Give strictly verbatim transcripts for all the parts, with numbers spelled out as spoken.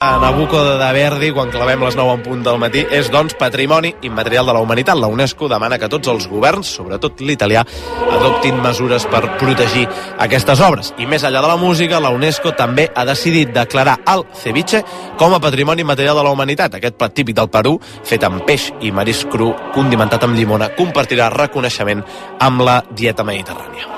A Nabucco de Verdi, quan clavem les nou en punt del matí, és, doncs, Patrimoni Immaterial de la Humanitat. La UNESCO demana que tots els governs, sobretot l'italià, adoptin mesures per protegir aquestes obres. I més enllà de la música, la UNESCO també ha decidit declarar el ceviche com a Patrimoni Immaterial de la Humanitat. Aquest plat típic del Perú, fet amb peix i marisc cru, condimentat amb llimona, compartirà reconeixement amb la dieta mediterrània.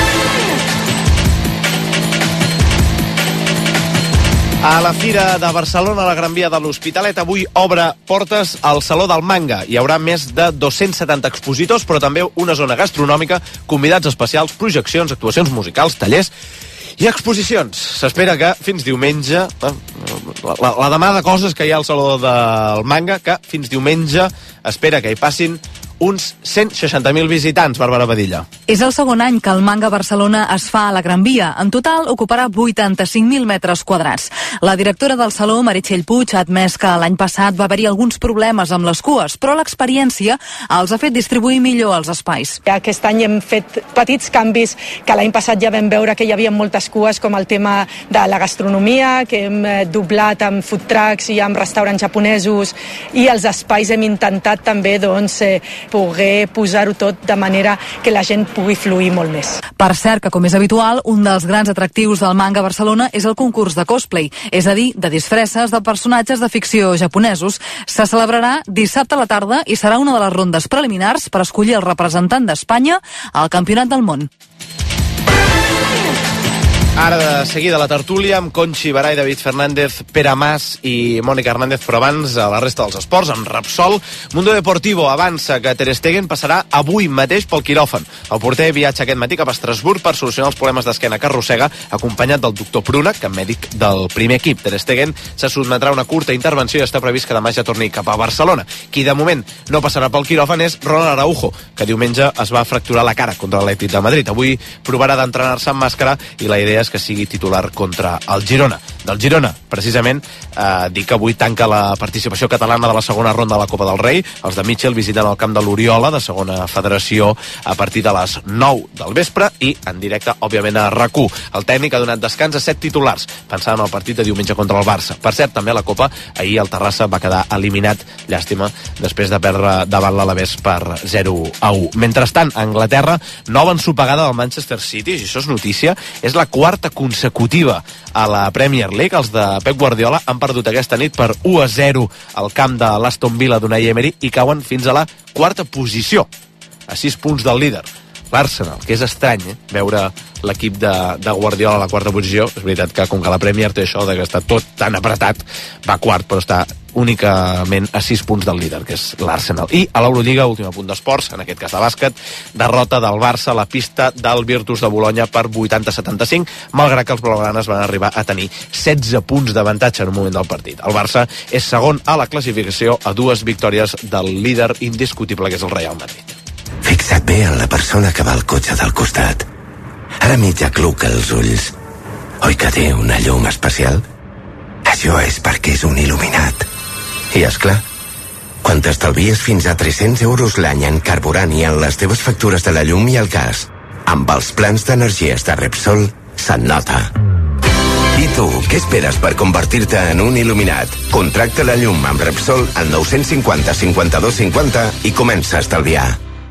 A la Fira de Barcelona, a la Gran Via de l'Hospitalet, avui obre portes al Saló del Manga. Hi haurà més de dos-cents setanta expositors, però també una zona gastronòmica, convidats especials, projeccions, actuacions musicals, tallers i exposicions. S'espera que fins diumenge, la, la, la demà de coses que hi ha al Saló del Manga, que fins diumenge espera que hi passin uns cent seixanta mil visitants, Bàrbara Badilla. És el segon any que el Manga Barcelona es fa a la Gran Via. En total ocuparà vuitanta-cinc mil metres quadrats. La directora del Saló, Meritxell Puig, ha admès que l'any passat va haver-hi alguns problemes amb les cues, però l'experiència els ha fet distribuir millor els espais. Aquest any hem fet petits canvis, que l'any passat ja vam veure que hi havia moltes cues, com el tema de la gastronomia, que hem doblat amb food trucks i amb restaurants japonesos, i els espais hem intentat també, doncs, eh, poder posar-ho tot de manera que la gent pugui fluir molt més. Per cert, que com és habitual, un dels grans atractius del Manga Barcelona és el concurs de cosplay, és a dir, de disfresses de personatges de ficció japonesos. Se celebrarà dissabte a la tarda i serà una de les rondes preliminars per escollir el representant d'Espanya al Campionat del Món. Ara de seguida la tertúlia amb Conxi Baray, David Fernández, Pere Mas i Mònica Hernández, però abans a la resta dels esports, amb Repsol. Mundo Deportivo avança que Ter Stegen passarà avui mateix pel quiròfan. El porter viatja aquest matí cap a Estrasburg per solucionar els problemes d'esquena que arrossega, acompanyat del doctor Pruna, que mèdic del primer equip. Ter Stegen se sotmetrà a una curta intervenció i està previst que demà ja torni cap a Barcelona. Qui de moment no passarà pel quiròfan és Ronald Araujo, que diumenge es va fracturar la cara contra l'Atlètic de Madrid. Avui provarà d'entrenar-se amb màscara i la idea és que sigui titular contra el Girona. Del Girona, precisament, eh, dic que avui tanca la participació catalana de la segona ronda de la Copa del Rei. Els de Mitchell visiten el camp de l'Oriola, de segona federació, a partir de les nou del vespre i en directe, òbviament, a RAC u. El tècnic ha donat descans a set titulars, pensant en el partit de diumenge contra el Barça. Per cert, també a la Copa, ahir el Terrassa va quedar eliminat, llàstima, després de perdre davant l'Alavés per zero a u. Mentrestant, a Anglaterra, nova ensopegada del Manchester City, i això és notícia, és la quarta consecutiva a la Premier League. Els de Pep Guardiola han perdut aquesta nit per u a zero al camp de l'Aston Villa d'Unai Emery i cauen fins a la quarta posició, a sis punts del líder, l'Arsenal, que és estrany, eh? Veure l'equip de, de Guardiola a la quarta posició. És veritat que com que la Premier té això de que està tot tan apretat, va quart, però està únicament a sis punts del líder, que és l'Arsenal. I a l'Eurolliga, últim punt d'esports, en aquest cas de bàsquet, derrota del Barça a la pista del Virtus de Bolonya per vuitanta a setanta-cinc, malgrat que els blaugranes van arribar a tenir setze punts d'avantatge en un moment del partit. El Barça és segon a la classificació a dues victòries del líder indiscutible, que és el Real Madrid. Fixa't bé en la persona que va al cotxe del costat. Ara mitja cluca els ulls. Oi que té una llum especial? Això és perquè és un il·luminat. I, és clar, quan t'estalvies fins a tres-cents euros l'any en carburant i en les teves factures de la llum i el gas, amb els plans d'energies de Repsol, se'n nota. I tu, què esperes per convertir-te en un il·luminat? Contracta la llum amb Repsol al nou cinquanta cinquanta-dos cinquanta i comença a estalviar.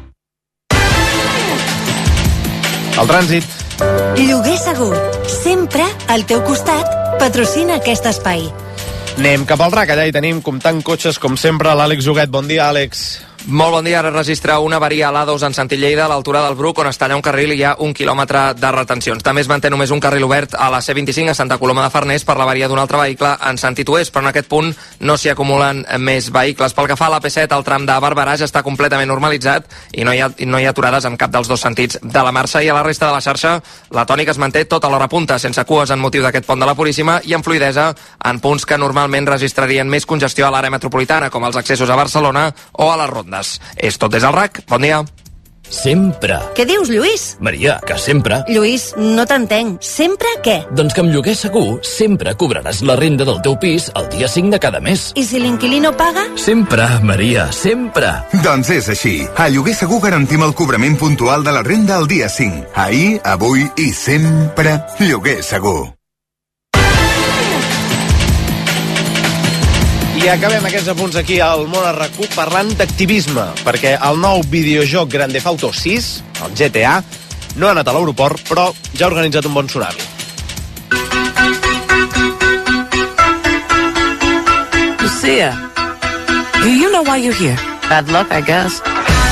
El trànsit. Lloguer segur, sempre al teu costat, patrocina aquest espai. Anem cap al RAC, allà hi tenim comptant cotxes, com sempre, l'Àlex Huguet. Bon dia, Àlex. Molt bon dia. Ara registra una avaria a l'A dos en Santi Lleida, a l'altura del Bruc, on es talla un carril i hi ha un quilòmetre de retencions. També es manté només un carril obert a la C vint-i-cinc a Santa Coloma de Farners per l'avaria d'un altre vehicle en sentit oest, però en aquest punt no s'hi acumulen més vehicles. Pel que fa a l'A P set, el tram de Barberà ja està completament normalitzat i no hi ha, no hi ha aturades en cap dels dos sentits de la marxa, i a la resta de la xarxa la tònica es manté tota l'hora punta, sense cues en motiu d'aquest pont de la Puríssima i amb fluidesa en punts que normalment registrarien més congestió a l'àrea metropolitana, com els accessos a Barcelona o a les rondes. És tot des del RAC. Bon dia. Sempre. Què dius, Lluís? Maria, que sempre. Lluís, no t'entenc. Sempre què? Doncs que amb Lloguer Segur sempre cobraràs la renda del teu pis el dia cinc de cada mes. I si l'inquilí no paga? Sempre, Maria, sempre. Doncs és així. A Lloguer Segur garantim el cobrament puntual de la renda el dia cinc. Ahir, avui i sempre Lloguer Segur. I acabem aquests apunts aquí al Món a RAC u parlant d'activisme, perquè el nou videojoc Grand Theft Auto sis, el G T A, no ha anat a l'aeroport, però ja ha organitzat un bon tsunami. Lucia, do you know why you're here? Bad luck, I guess.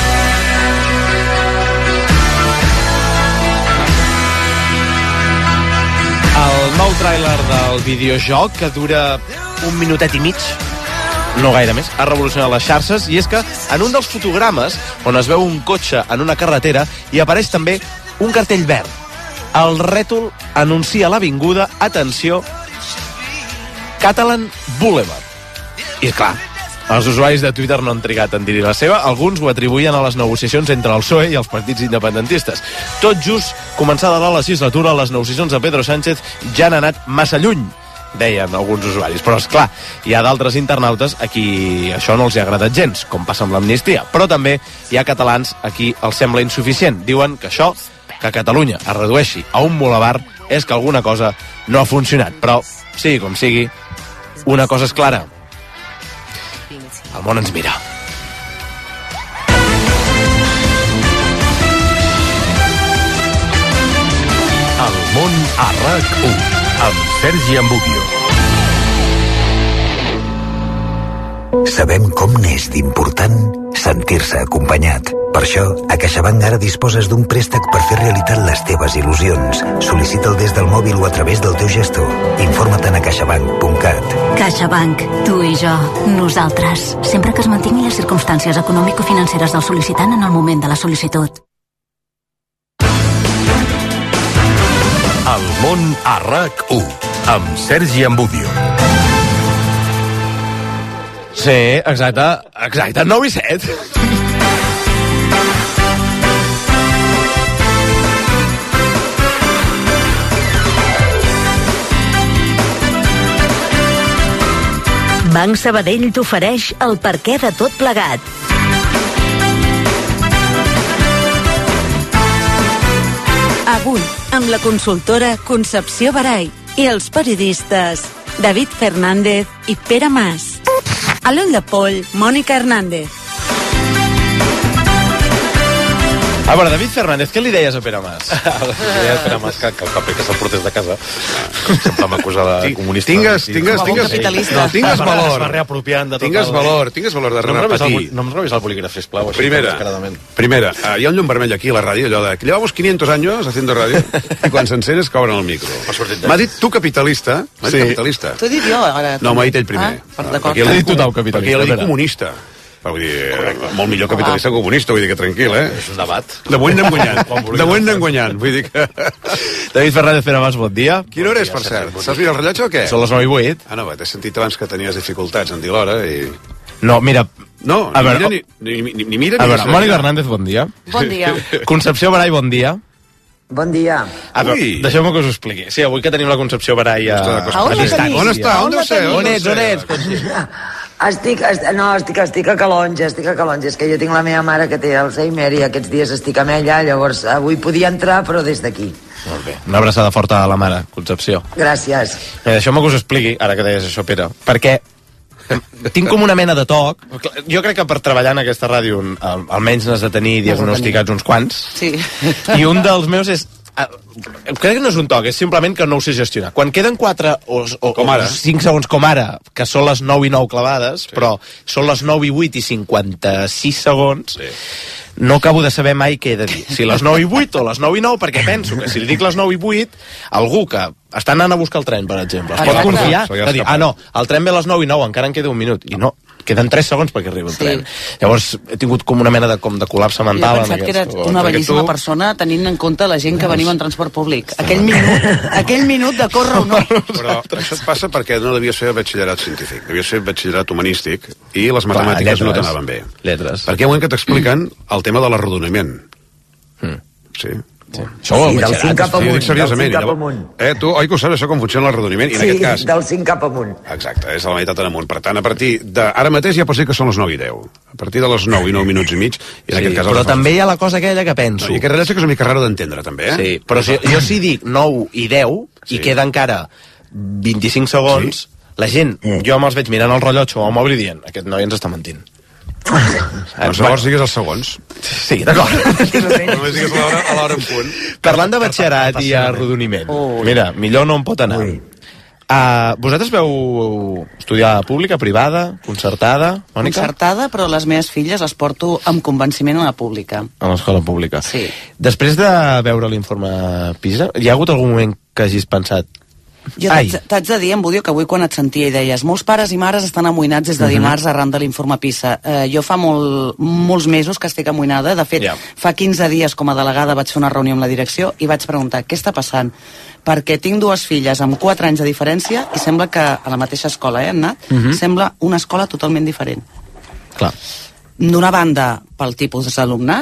El nou tràiler del videojoc, que dura un minutet i mig, no gaire més, ha revolucionat les xarxes, i és que en un dels fotogrames on es veu un cotxe en una carretera hi apareix també un cartell verd. El rètol anuncia l'avinguda, atenció, Catalan Boulevard. I clar, els usuaris de Twitter no han trigat en dir-hi la seva, alguns ho atribuïen a les negociacions entre el P S O E i els partits independentistes. Tot just començada la legislatura, les negociacions de Pedro Sánchez ja han anat massa lluny, deien alguns usuaris. Però, és clar, hi ha d'altres internautes a qui això no els hi ha agradat gens, com passa amb l'amnistia. Però també hi ha catalans a qui els sembla insuficient. Diuen que això, que Catalunya es redueixi a un bulevard, és que alguna cosa no ha funcionat. Però, sigui com sigui, una cosa és clara. El món ens mira. El món a RAC u, amb Sergi Ambudio. Sabem com n'és d'important sentir-se acompanyat. Per això, a CaixaBank ara disposes d'un préstec per fer realitat les teves il·lusions. Sol·licita'l des del mòbil o a través del teu gestor. Informa't a caixabank punt cat. CaixaBank, tu i jo, nosaltres. Sempre que es mantinguin les circumstàncies econòmico-financeres del sol·licitant en el moment de la sol·licitud. El món a RAC u, amb Sergi Ambudio. Sí, exacte, exacte, nou i set. Banc Sabadell t'ofereix el perquè de tot plegat. Avui, amb la consultora Concepció Barai i els periodistes David Fernández i Pere Mas. A l'ull de poll, Mònica Hernández. A veure, David Fernández, què li deies a Pere Mas? Li deia a Pere Mas que, que el paper que se'l portés de casa. Sempre m'acusa de comunista. Tingues, tingues, tingues, no, tingues valor. Es va reapropiant de tot tingues el... valor, tingues valor de repetir. No em robis el bolígraf, sisplau. Primera, primera, uh, hi ha un llum vermell aquí a la ràdio, allò de que llevamos quinientos años haciendo radio, i quan s'encén es cobren el micro. M'ha dit tu capitalista, m'ha dit Sí. capitalista. T'ho he dit jo, ara. No, m'ha dit ell primer. Ah, d'acord. Perquè T'ha dit tothom capitalista, Perquè jo l'he dit Pere. comunista. Però vull dir, molt millor capitalista que comunista, vull dir que tranquil, eh? És un debat. De moment anem guanyant, de moment anem guanyant, vull dir que... David Fernández, Pere Mas, bon dia. Quina hora és, per cert? Saps mirar el rellotge o què? Són les nou i vuit. Ah, no, t'he sentit abans que tenies dificultats en dir l'hora i... No, mira... No, a ni veure, mira, ni, ni, ni, ni mira... A ni veure, ni Mònica Hernández, bon dia. Bon dia. Concepció Barai, bon dia. Bon dia. A veure, deixeu-me que us ho expliqui. Sí, avui que tenim la Concepció Barai a, A a on la distància. tenim? On està? On deu ser? On ets, on ets? Estic, est, no, estic, estic a Calonja, estic a Calonja. És que jo tinc la meva mare que té Alzheimer i aquests dies estic amb ella, llavors avui podia entrar, però des d'aquí. Molt bé. Una abraçada forta a la mare, Concepció. Gràcies. Eh, Deixeu-me que us expliqui, ara que deies això, Pere, perquè tinc com una mena de toc. Jo crec que per treballar en aquesta ràdio al- almenys n'has de tenir diagnosticats uns quants. Sí. I un dels meus és... ah, crec que no és un toc, és simplement que no ho sé gestionar. Quan queden quatre o, o, Com ara. o cinc segons com ara, que són les nou i nou clavades, sí. Però són les nou i vuit i cinquanta-sis segons, sí. No acabo de saber mai què he de dir. Si les nou i vuit o les nou i nou, perquè penso que si li dic les nou i vuit, algú que està anant a buscar el tren, per exemple, es pot Exacte. confiar Se li ha de dir, escapat. ah, no, el tren ve a les nou i nou, encara en queda un minut. I no, queden tres segons perquè arribi el Sí. tren. Llavors he tingut com una mena de, com de col·lapse Jo he mental. pensat en que era aquests- una perquè bellíssima tu- persona tenint en compte la gent que venim en transport públic. Aquell minut, aquell minut de córrer o no. Però això et passa perquè no devies fer batxillerat científic, devies fer batxillerat humanístic i les matemàtiques lletres. no t'anaven bé. Lletres. Perquè hi ha un moment que t'expliquen el tema de l'arrodoniment. Mm. Sí. Sí. Això ho Sí, del cinc cap T'ho amunt. dic seriosament. Del cinc cap Llavors- amunt. Eh, tu, oi que ho saps això com funciona l'arrodoniment? I en Sí, aquest cas... del cinc cap amunt. Exacte, és a la meitat en amunt. Per tant, a partir de... Ara mateix ja pots dir que són les nou i deu. A partir de les nou i nou minuts i mig, i en Sí, aquest cas... però els- també hi ha la cosa aquella que penso. No, I aquest rellotge que és una mica raro d'entendre, també, eh? Sí, però si, jo si dic nou i deu, sí. I queda encara vint-i-cinc segons, sí. la gent, jo me'ls veig mirant el rellotge o el mòbil dient, aquest noi ens està mentint. Doncs llavors digues els segons. Sí, d'acord. Només digues a l'hora en punt. Parlant de batxillerat i arrodoniment, mira, millor no em pot anar. Uh, vosaltres veu estudiar pública, privada, concertada, Mònica? Concertada, però les meves filles les porto amb convenciment a la pública. A l'escola pública. Sí. Després de veure l'informe PISA, hi ha hagut algun moment que hagis pensat jo t'haig de dir, en Budio, que avui quan et sentia i deies molts pares i mares estan amoïnats des de dimarts uh -huh. arran de l'informe PISA. Eh, jo fa molt, molts mesos que estic amoïnada. De fet, yeah. fa quinze dies com a delegada vaig fer una reunió amb la direcció i vaig preguntar què està passant, perquè tinc dues filles amb quatre anys de diferència i sembla que a la mateixa escola eh, han anat, uh -huh. sembla una escola totalment diferent. Clar. D'una banda, pel tipus d'alumnat,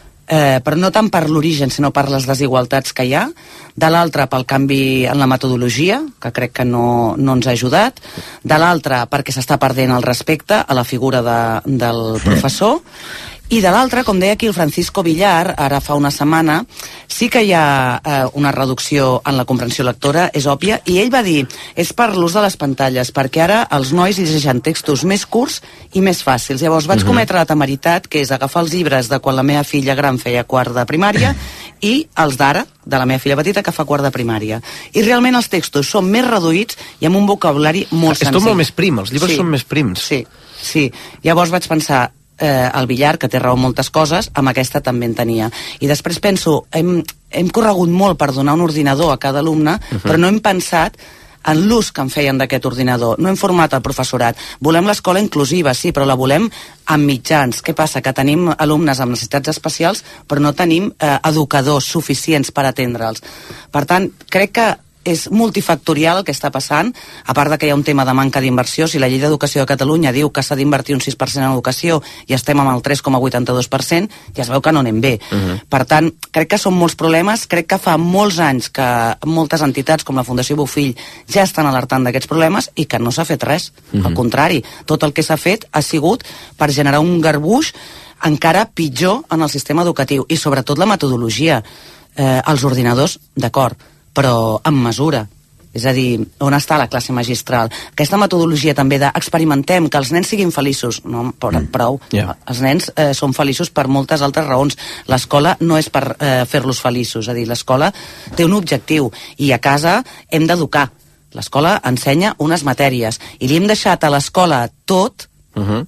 Eh, però no tant per l'origen, sinó per les desigualtats que hi ha. De l'altra, pel canvi en la metodologia, que crec que no, no ens ha ajudat. De l'altra, perquè s'està perdent el respecte a la figura de, del professor. I de l'altra, com deia aquí el Francisco Villar, ara fa una setmana, sí que hi ha eh, una reducció en la comprensió lectora, és òbvia, i ell va dir, és per l'ús de les pantalles, perquè ara els nois llegeixen textos més curts i més fàcils. Llavors vaig uh -huh. cometre la temeritat, que és agafar els llibres de quan la meva filla gran feia quart de primària i els d'ara, de la meva filla petita, que fa quart de primària. I realment els textos són més reduïts i amb un vocabulari molt senzill. És tot molt més prim, els llibres sí. són més prims. Sí, sí. Llavors vaig pensar, eh, el Villar, que té raó en moltes coses, amb aquesta també en tenia. I després penso, hem, hem corregut molt per donar un ordinador a cada alumne, uh-huh. però no hem pensat en l'ús que en feien d'aquest ordinador. No hem format el professorat. Volem l'escola inclusiva, sí, però la volem amb mitjans. Què passa? Que tenim alumnes amb necessitats especials, però no tenim eh, educadors suficients per atendre'ls. Per tant, crec que és multifactorial el que està passant, a part de que hi ha un tema de manca d'inversió. Si la llei d'educació de Catalunya diu que s'ha d'invertir un sis per cent en educació i estem amb el tres coma vuitanta-dos per cent, ja es veu que no anem bé. Uh-huh. Per tant, crec que són molts problemes, crec que fa molts anys que moltes entitats com la Fundació Bofill ja estan alertant d'aquests problemes i que no s'ha fet res. Uh-huh. Al contrari, tot el que s'ha fet ha sigut per generar un garbuix encara pitjor en el sistema educatiu i sobretot la metodologia. Eh, els ordinadors, d'acord, però amb mesura. És a dir, on està la classe magistral? Aquesta metodologia també d'experimentem, que els nens siguin feliços. No, però, prou. Yeah. Els nens eh, són feliços per moltes altres raons. L'escola no és per eh, fer-los feliços. És a dir, l'escola té un objectiu i a casa hem d'educar. L'escola ensenya unes matèries i li hem deixat a l'escola tot uh-huh.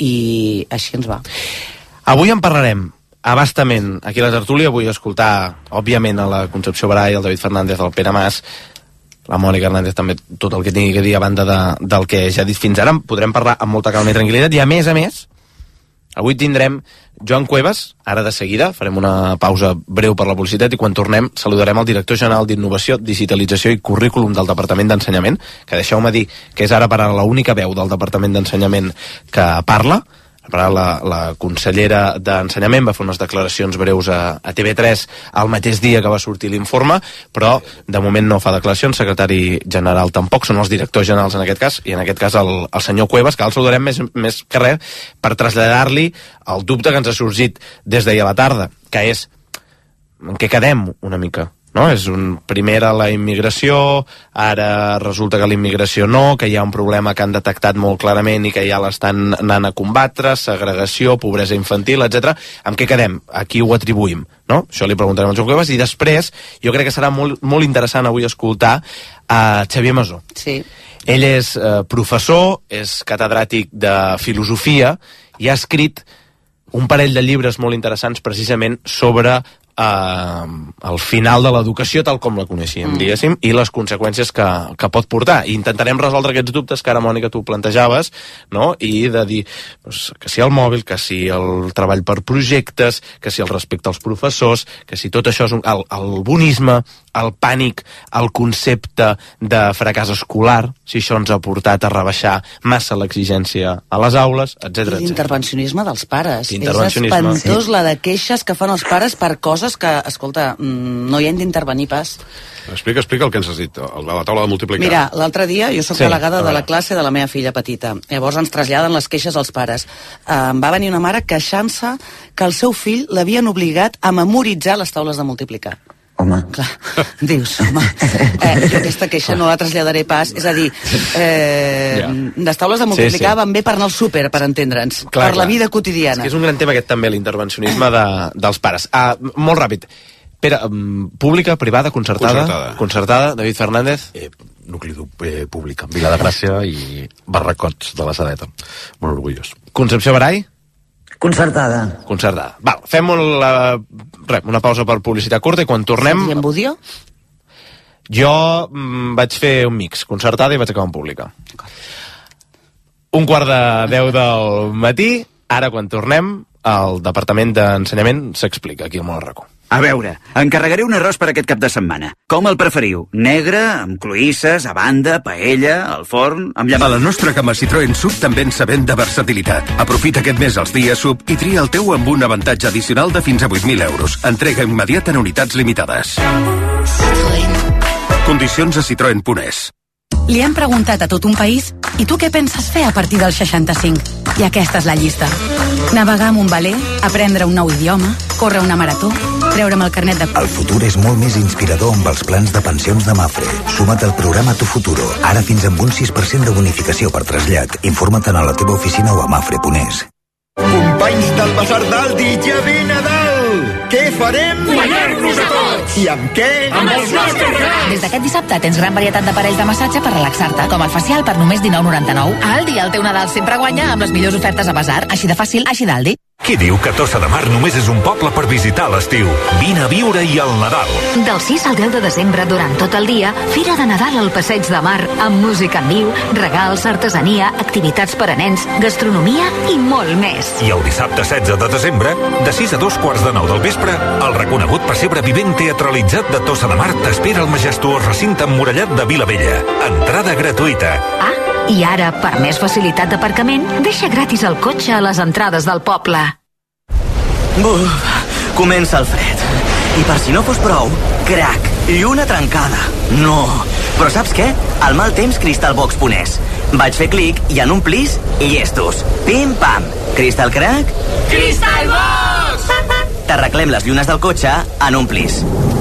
i així ens va. Avui en parlarem abastament aquí a la tertúlia. Vull escoltar, òbviament, a la Concepció Baray, el David Fernández, el Pere Mas, la Mònica Hernández, també tot el que tingui que dir a banda de, del que ja he dit fins ara. Podrem parlar amb molta calma i tranquil·litat. I a més a més, avui tindrem Joan Cuevas, ara de seguida, farem una pausa breu per la publicitat i quan tornem saludarem el director general d'Innovació, Digitalització i Currículum del Departament d'Ensenyament, que deixeu-me dir que és ara per ara l'única veu del Departament d'Ensenyament que parla. La, la consellera d'Ensenyament va fer unes declaracions breus a, a T V tres el mateix dia que va sortir l'informe, però de moment no fa declaracions, secretari general tampoc, són els directors generals en aquest cas, i en aquest cas el, el senyor Cuevas, que el saludarem més, més que res per traslladar-li el dubte que ens ha sorgit des d'ahir a la tarda, que és en què quedem una mica. No? És un primer a la immigració, ara resulta que la immigració no, que hi ha un problema que han detectat molt clarament i que ja l'estan anant a combatre, segregació, pobresa infantil, etcètera. Amb què quedem? A qui ho atribuïm? No? Això li preguntarem al Joan Cuevas i després jo crec que serà molt, molt interessant avui escoltar a Xavier Masó. Sí. Ell és eh, professor, és catedràtic de filosofia i ha escrit un parell de llibres molt interessants precisament sobre Uh, al final de l'educació tal com la coneixíem, mm. diguéssim, i les conseqüències que, que pot portar. I intentarem resoldre aquests dubtes que ara, Mònica, tu plantejaves, no? I de dir doncs, que si el mòbil, que si el treball per projectes, que si el respecte als professors, que si tot això és un, el, el bonisme, el pànic, el concepte de fracàs escolar, si això ens ha portat a rebaixar massa l'exigència a les aules, etcètera. I l'intervencionisme dels pares. És espantós sí. la de queixes que fan els pares per coses que, escolta, no hi hem d'intervenir pas. Explica, explica el que ens has dit, a la taula de multiplicar. Mira, l'altre dia jo soc sí, delegada de la classe de la meva filla petita. Llavors ens traslladen les queixes als pares. Uh, em va venir una mare queixant-se que el seu fill l'havien obligat a memoritzar les taules de multiplicar. Home. Clar, dius, home, eh, jo aquesta queixa no la traslladaré pas, és a dir, eh, ja. les taules de multiplicar sí, sí. van bé per anar al súper, per entendre'ns, clar, per clar. La vida quotidiana. És que és un gran tema aquest també, l'intervencionisme de, dels pares. Ah, molt ràpid. Pere, pública, privada, concertada? Concertada. Concertada, David Fernández? Eh, nucli eh, pública, Vila de Gràcia i Barracots de la Sadeta. Molt orgullós. Concepció Barai? Concertada. Concertada. Val, fem una, res, una pausa per publicitat curta i quan tornem... I en Budio? Jo mm, vaig fer un mix, concertada i vaig acabar en pública. Un quart de deu del matí, ara quan tornem, el Departament d'Ensenyament s'explica aquí al Món al Racó. A veure, encarregaré un arròs per aquest cap de setmana. Com el preferiu? Negre, amb cloïsses, a banda, paella, al forn, amb llamada... A la nostra gamma Citroën Sub també ens sabem de versatilitat. Aprofita aquest mes els dies Sub i tria el teu amb un avantatge addicional de fins a vuit mil euros. Entrega immediata en unitats limitades. Condicions a citroen punt es. Li hem preguntat a tot un país i tu què penses fer a partir del seixanta-cinc? I aquesta és la llista. Navegar amb un veler, aprendre un nou idioma, córrer una marató, treure'm el carnet de... El futur és molt més inspirador amb els plans de pensions de Mafre. Suma't al programa Tu Futuro. Ara fins amb un sis per cent de bonificació per trasllat. Informa't a la teva oficina o a mafre punt es. Companys del Basar d'Aldi, ja ve Nadal! Què farem? Guanyar-nos a tots! I amb què? Amb els nostres grans! Des d'aquest dissabte tens gran varietat d'aparells de massatge per relaxar-te, com el facial per només dinou noranta-nou. A Aldi, el teu Nadal sempre guanya amb les millors ofertes a Basar. Així de fàcil, així d'Aldi. Qui diu que Tossa de Mar només és un poble per visitar a l'estiu? Vine a viure-hi al Nadal. Del sis al deu de desembre, durant tot el dia, Fira de Nadal al Passeig de Mar, amb música en viu, regals, artesania, activitats per a nens, gastronomia i molt més. I el dissabte setze de desembre, de sis a dos quarts de nou del vespre, el reconegut pessebre vivent teatralitzat de Tossa de Mar t'espera al majestuós recinte emmurallat de Vilavella. Entrada gratuïta. Ah, i ara, per més facilitat d'aparcament, deixa gratis el cotxe a les entrades del poble. Buf, comença el fred. I per si no fos prou, crac, lluna trencada. No, però saps què? El mal temps crystalbox punt es. Vaig fer clic i en un plis, i llestos. Pim-pam. Crystal crack? Crystalbox! T'arreglem les llunes del cotxe en un plis.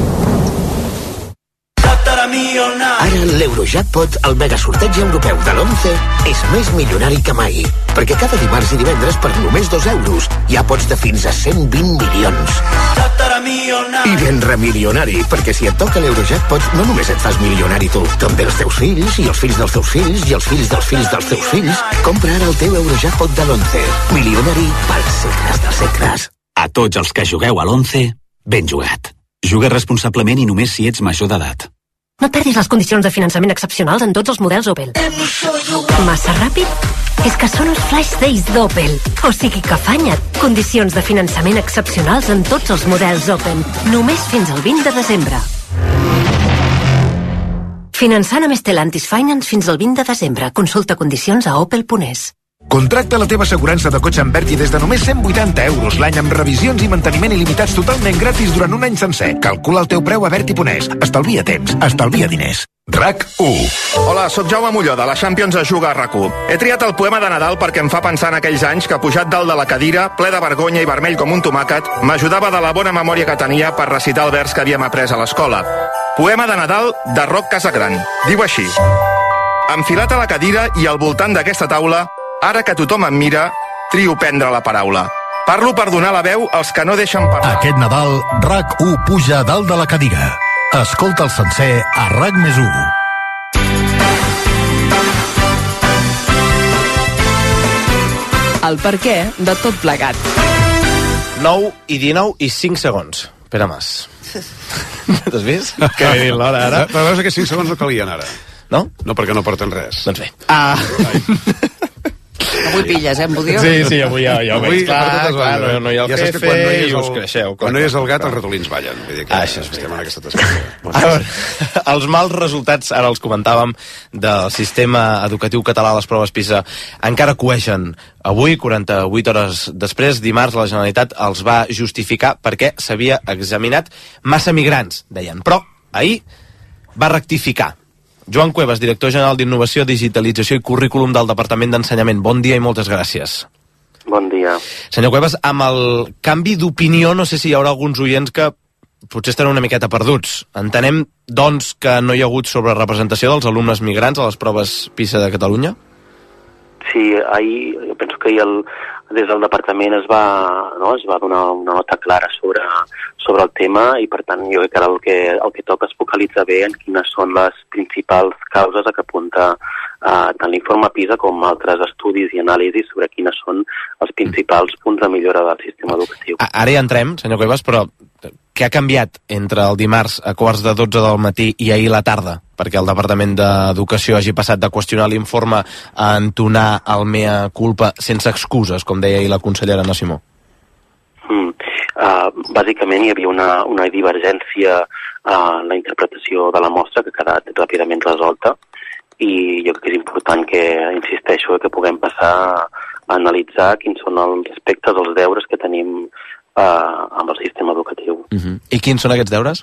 Ara l'Eurojackpot, el megasorteig europeu de l'onze, és més milionari que mai. Perquè cada dimarts i divendres per només dos euros ja pots de fins a cent vint milions. I ben remilionari, perquè si et toca l'Eurojackpot no només et fas milionari tu, també els teus fills, i els fills dels teus fills, i els fills dels fills dels teus fills. Compra ara el teu Eurojackpot de l'onze. Milionari pels segles dels segles. A tots els que jugueu a l'onze, ben jugat. Juga responsablement i només si ets major d'edat. No perdis les condicions de finançament excepcionals en tots els models Opel. Massa ràpid? És que són els Flash Days d'Opel. O sigui que afanya't. Condicions de finançament excepcionals en tots els models Opel. Només fins al vint de desembre. Finançant amb Stellantis Finance fins al vint de desembre. Consulta condicions a opel punt es. Contracta la teva assegurança de cotxe amb Verti des de només cent vuitanta euros l'any amb revisions i manteniment il·limitats totalment gratis durant un any sencer. Calcula el teu preu a verti punt es. Estalvia temps, estalvia diners. RAC u. Hola, sóc Jaume Molló, de la Champions a Juga a RAC u. He triat el poema de Nadal perquè em fa pensar en aquells anys que, pujat dalt de la cadira, ple de vergonya i vermell com un tomàquet, m'ajudava de la bona memòria que tenia per recitar el vers que havíem après a l'escola. Poema de Nadal de Roc Casagran. Diu així: enfilat a la cadira i al voltant d'aquesta taula, ara que tothom em mira, trio prendre la paraula. Parlo per donar la veu als que no deixen parlar. Aquest Nadal, RAC u puja a dalt de la cadira. Escolta el sencer a RAC més u. El per què de tot plegat. nou i dinou i cinc segons. Pere Mas. T'has vist? Que bé l'hora ara. Però veus que cinc segons no calien ara. No? No, perquè no porten res. Doncs bé. Ah... Avui pilles, eh, en Budió? Sí, sí, avui ja, ja ho veig clar, clar, no, no hi ha el ja jefe, que quan no hi és, i us creixeu. Quan no hi és el gat, els ratolins ballen. Vull dir que ah, això és estem en aquesta tasca. A veure, els mals resultats, ara els comentàvem, del sistema educatiu català a les proves PISA encara coeixen. Avui, quaranta-vuit hores després, dimarts, la Generalitat els va justificar perquè s'havia examinat massa migrants, deien. Però ahir va rectificar. Joan Cuevas, director general d'Innovació, Digitalització i Currículum del Departament d'Ensenyament. Bon dia i moltes gràcies. Bon dia. Senyor Cuevas, amb el canvi d'opinió, no sé si hi haurà alguns oients que potser estan una miqueta perduts. Entenem, doncs, que no hi ha hagut sobrerepresentació dels alumnes migrants a les proves PISA de Catalunya? Sí, ahir, jo penso que ahir el, des del departament es va, no, es va donar una nota clara sobre, sobre el tema i, per tant, jo crec que ara el que, el que toca és focalitzar bé en quines són les principals causes a que apunta eh, tant l'informe PISA com altres estudis i anàlisis sobre quines són els principals punts de millora del sistema educatiu. Ara hi entrem, senyor Cuevas, però què ha canviat entre el dimarts a quarts de dotze del matí i ahir la tarda perquè el Departament d'Educació hagi passat de qüestionar l'informe a entonar el mea culpa sense excuses, com deia ahir la consellera Anna Simó? Mm. Uh, bàsicament hi havia una, una divergència uh, en la interpretació de la mostra que ha quedat ràpidament resolta i jo crec que és important que, insisteixo, que puguem passar a analitzar quins són els aspectes, els deures que tenim Uh, amb el sistema educatiu. Uh-huh. I quins són aquests deures?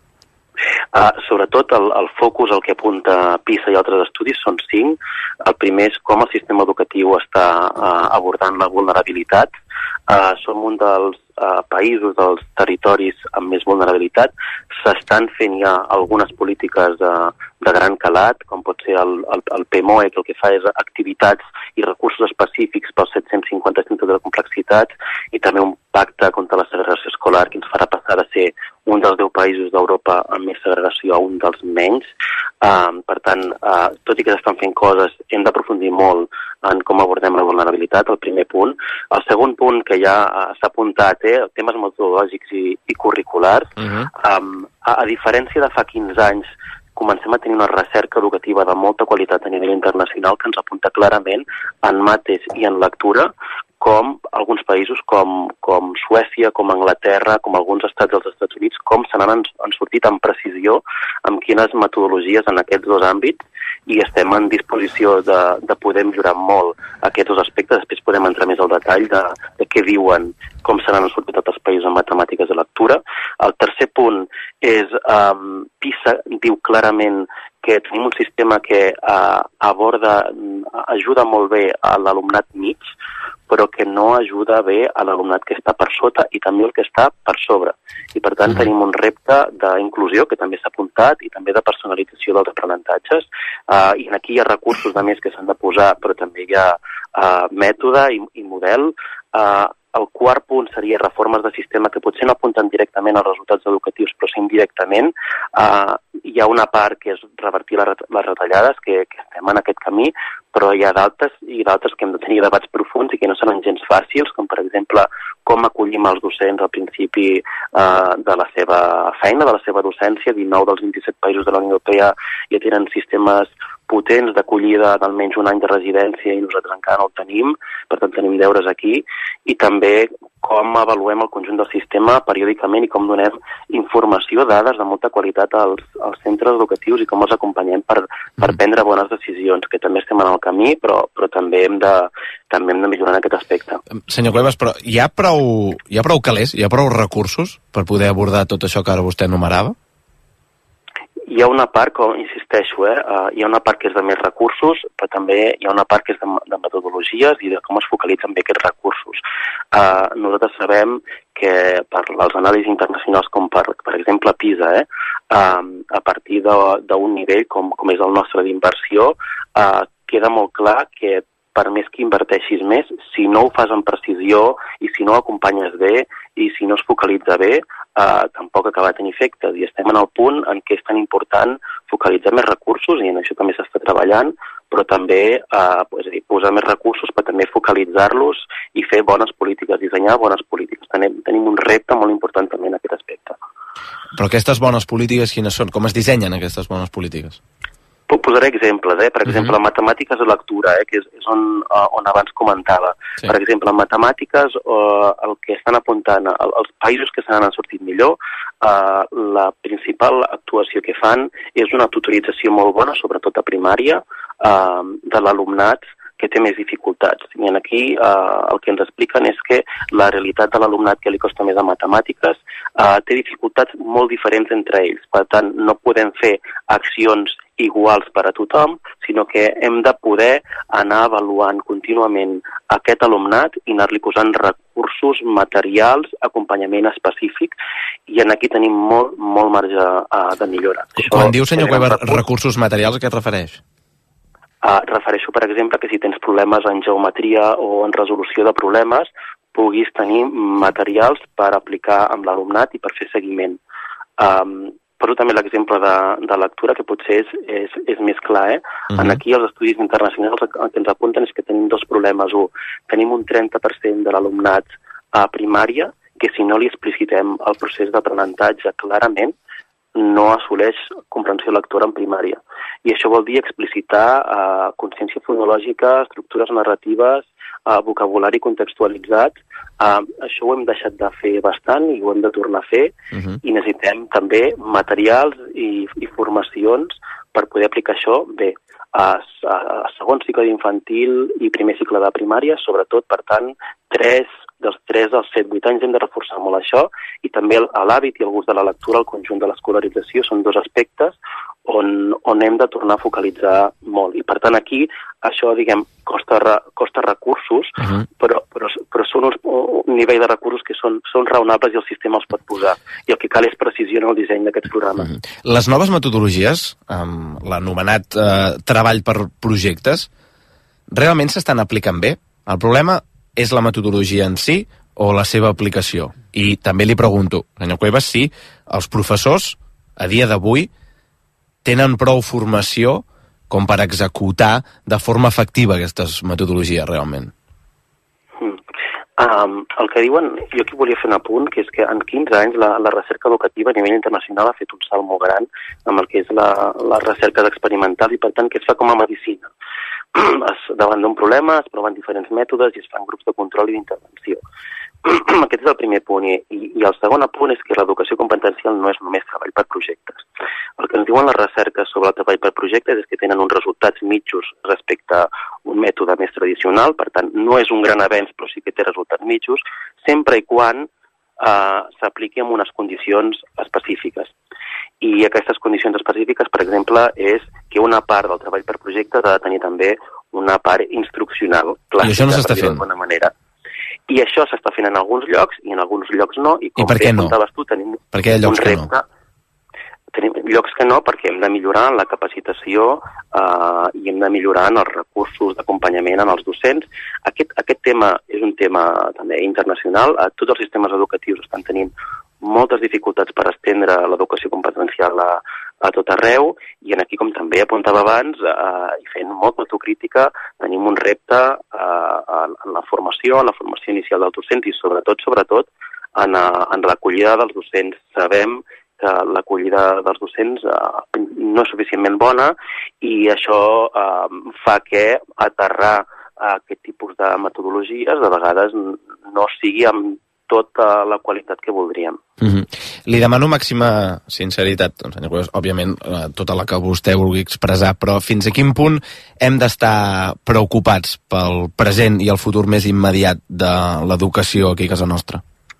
Uh, sobretot el, el focus al que apunta PISA i altres estudis són cinc. El primer és com el sistema educatiu està uh, abordant la vulnerabilitat. Uh, som un dels uh, països, dels territoris amb més vulnerabilitat. S'estan fent ja algunes polítiques de, de gran calat, com pot ser el, el, el P M O E, que el que fa és activitats i recursos específics pels set-cents cinquanta centres de complexitat, i també un pacte contra la segregació escolar que ens farà passar de ser un dels deu països d'Europa amb més segregació a un dels menys. Uh, per tant, uh, tot i que s'estan fent coses, hem d'aprofundir molt en com abordem la vulnerabilitat, el primer punt. El segon punt que ja uh, s'ha apuntat, eh, temes metodològics i, i curriculars. Uh-huh. um, a, a diferència de fa quinze anys, comencem a tenir una recerca educativa de molta qualitat a nivell internacional que ens apunta clarament en mates i en lectura, com alguns països com, com Suècia, com Anglaterra, com alguns estats dels Estats Units, com se n'han han sortit amb precisió amb quines metodologies en aquests dos àmbits, i estem en disposició de, de poder millorar molt aquests dos aspectes. Després podem entrar més al detall de, de què diuen, com se n'han sortit tots els països en matemàtiques i lectura. El tercer punt és um, PISA diu clarament que tenim un sistema que uh, aborda, ajuda molt bé a l'alumnat mig, però que no ajuda bé a l'alumnat que està per sota i també el que està per sobre. I per tant tenim un repte d'inclusió que també s'ha apuntat i també de personalització dels aprenentatges. Uh, I aquí hi ha recursos de més que s'han de posar, però també hi ha uh, mètode i, i model. Uh, El quart punt seria reformes de sistema que potser no apunten directament als resultats educatius, però sí indirectament. Uh, hi ha una part que és revertir les retallades, que, que estem en aquest camí, però hi ha d'altres i d'altres que hem de tenir debats profunds i que no seran gens fàcils, com per exemple com acollim els docents al principi uh, de la seva feina, de la seva docència. dinou dels vint-i-set països de la Unió Europea ja tenen sistemes potents d'acollida d'almenys un any de residència i nosaltres encara no el tenim, per tant tenim deures aquí, i també com avaluem el conjunt del sistema periòdicament i com donem informació, dades de molta qualitat als, als centres educatius i com els acompanyem per, per prendre bones decisions, que també estem en el camí, però, però també, hem de, també hem de millorar en aquest aspecte. Senyor Cuevas, però hi ha prou, hi ha prou calés, hi ha prou recursos per poder abordar tot això que ara vostè enumerava? Hi ha una part, com insisteixo, eh, uh, hi ha una part que és de més recursos, però també hi ha una part que és de, de metodologies i de com es focalitzen bé aquests recursos. Uh, nosaltres sabem que per les anàlisis internacionals, com per, per exemple PISA, eh, uh, a partir d'un nivell com, com és el nostre d'inversió, uh, queda molt clar que per més que inverteixis més, si no ho fas amb precisió i si no ho acompanyes bé i si no es focalitza bé, eh, tampoc acaba tenint efectes. I estem en el punt en què és tan important focalitzar més recursos, i en això també s'està treballant, però també eh, és a dir, posar més recursos, però també focalitzar-los i fer bones polítiques, dissenyar bones polítiques. Tenim, tenim un repte molt important també en aquest aspecte. Però aquestes bones polítiques, quines són? Com es dissenyen aquestes bones polítiques? Posaré exemples, eh? Per exemple, uh-huh. matemàtiques i lectura, eh? que és, és on, uh, on abans comentava. Sí. Per exemple, en matemàtiques, uh, el que estan apuntant, el, els països que se n'han sortit millor, uh, la principal actuació que fan és una tutorització molt bona, sobretot a primària, uh, de l'alumnat que té més dificultats. I aquí eh, el que ens expliquen és que la realitat de l'alumnat que li costa més a matemàtiques eh, té dificultats molt diferents entre ells. Per tant, no podem fer accions iguals per a tothom, sinó que hem de poder anar avaluant contínuament aquest alumnat i anar-li posant recursos, materials, acompanyament específic, i en aquí tenim molt, molt marge uh, de millora. Quan Això, diu, senyor Cueva, recurs... recursos materials, a què es refereix? Uh, refereixo, per exemple, que si tens problemes en geometria o en resolució de problemes, puguis tenir materials per aplicar amb l'alumnat i per fer seguiment. Um, poso també l'exemple de, de lectura, que potser és, és, és més clar. Eh? Uh-huh. En aquí els estudis internacionals el que ens apunten és que tenim dos problemes. Un, tenim un trenta per cent de l'alumnat a primària que si no li explicitem el procés d'aprenentatge clarament, no assoleix comprensió lectora en primària. I això vol dir explicitar eh, consciència fonològica, estructures narratives, eh, vocabulari contextualitzat. Eh, això ho hem deixat de fer bastant i ho hem de tornar a fer. Uh-huh. I necessitem també materials i, i formacions per poder aplicar això bé a, a, a segon cicle d'infantil i primer cicle de primària, sobretot, per tant, tres dels tres als set vuit anys hem de reforçar molt això, i també l'hàbit i el gust de la lectura, el conjunt de l'escolarització, són dos aspectes on, on hem de tornar a focalitzar molt. I per tant aquí això, diguem, costa, costa recursos, uh-huh. però, però, però són uns, un nivell de recursos que són, són raonables i el sistema els pot posar. I el que cal és precisió en el disseny d'aquests programes. Uh-huh. Les noves metodologies, amb l'anomenat eh, treball per projectes, realment s'estan aplicant bé? El problema és la metodologia en si o la seva aplicació? I també li pregunto, senyor Cuevas, si els professors, a dia d'avui, tenen prou formació com per executar de forma efectiva aquestes metodologies, realment? Mm. Um, el que diuen, jo aquí volia fer un apunt, que és que en quinze anys la, la recerca educativa a nivell internacional ha fet un salt molt gran amb el que és la, la recerca experimental i, per tant, que es fa com a medicina. Es, davant d'un problema es proven diferents mètodes i es fan grups de control i d'intervenció. Aquest és el primer punt. I, i el segon punt és que l'educació competencial no és només treball per projectes. El que ens diuen les recerques sobre el treball per projectes és que tenen uns resultats mitjos respecte a un mètode més tradicional, per tant, no és un gran avenç, però sí que té resultats mitjos, sempre i quan eh, s'apliqui en unes condicions específiques. I aquestes condicions específiques, per exemple, és que una part del treball per projecte ha de tenir també una part instruccional clàssica. I això no s'està fent? D'alguna manera. I això s'està fent en alguns llocs i en alguns llocs no. I, com I per què no? Tu, tenim per què hi ha llocs que no? Tenim llocs que no perquè hem de millorar en la capacitació eh, i hem de millorar en els recursos d'acompanyament en els docents. Aquest, aquest tema és un tema també internacional. Tots els sistemes educatius estan tenint moltes dificultats per estendre l'educació competencial a, a tot arreu, i en aquí, com també apuntava abans, eh, i fent molta autocrítica, tenim un repte eh, en la formació, en la formació inicial dels docents i sobretot, sobretot, en, en l'acollida dels docents. Sabem que l'acollida dels docents eh, no és suficientment bona i això eh, fa que aterrar aquest tipus de metodologies de vegades no sigui amb tota la qualitat que voldríem. Mm-hmm. Li demano màxima sinceritat, doncs, senyor Cuevas, òbviament, eh, tota la que vostè vulgui expressar, però fins a quin punt hem d'estar preocupats pel present i el futur més immediat de l'educació aquí a casa nostra?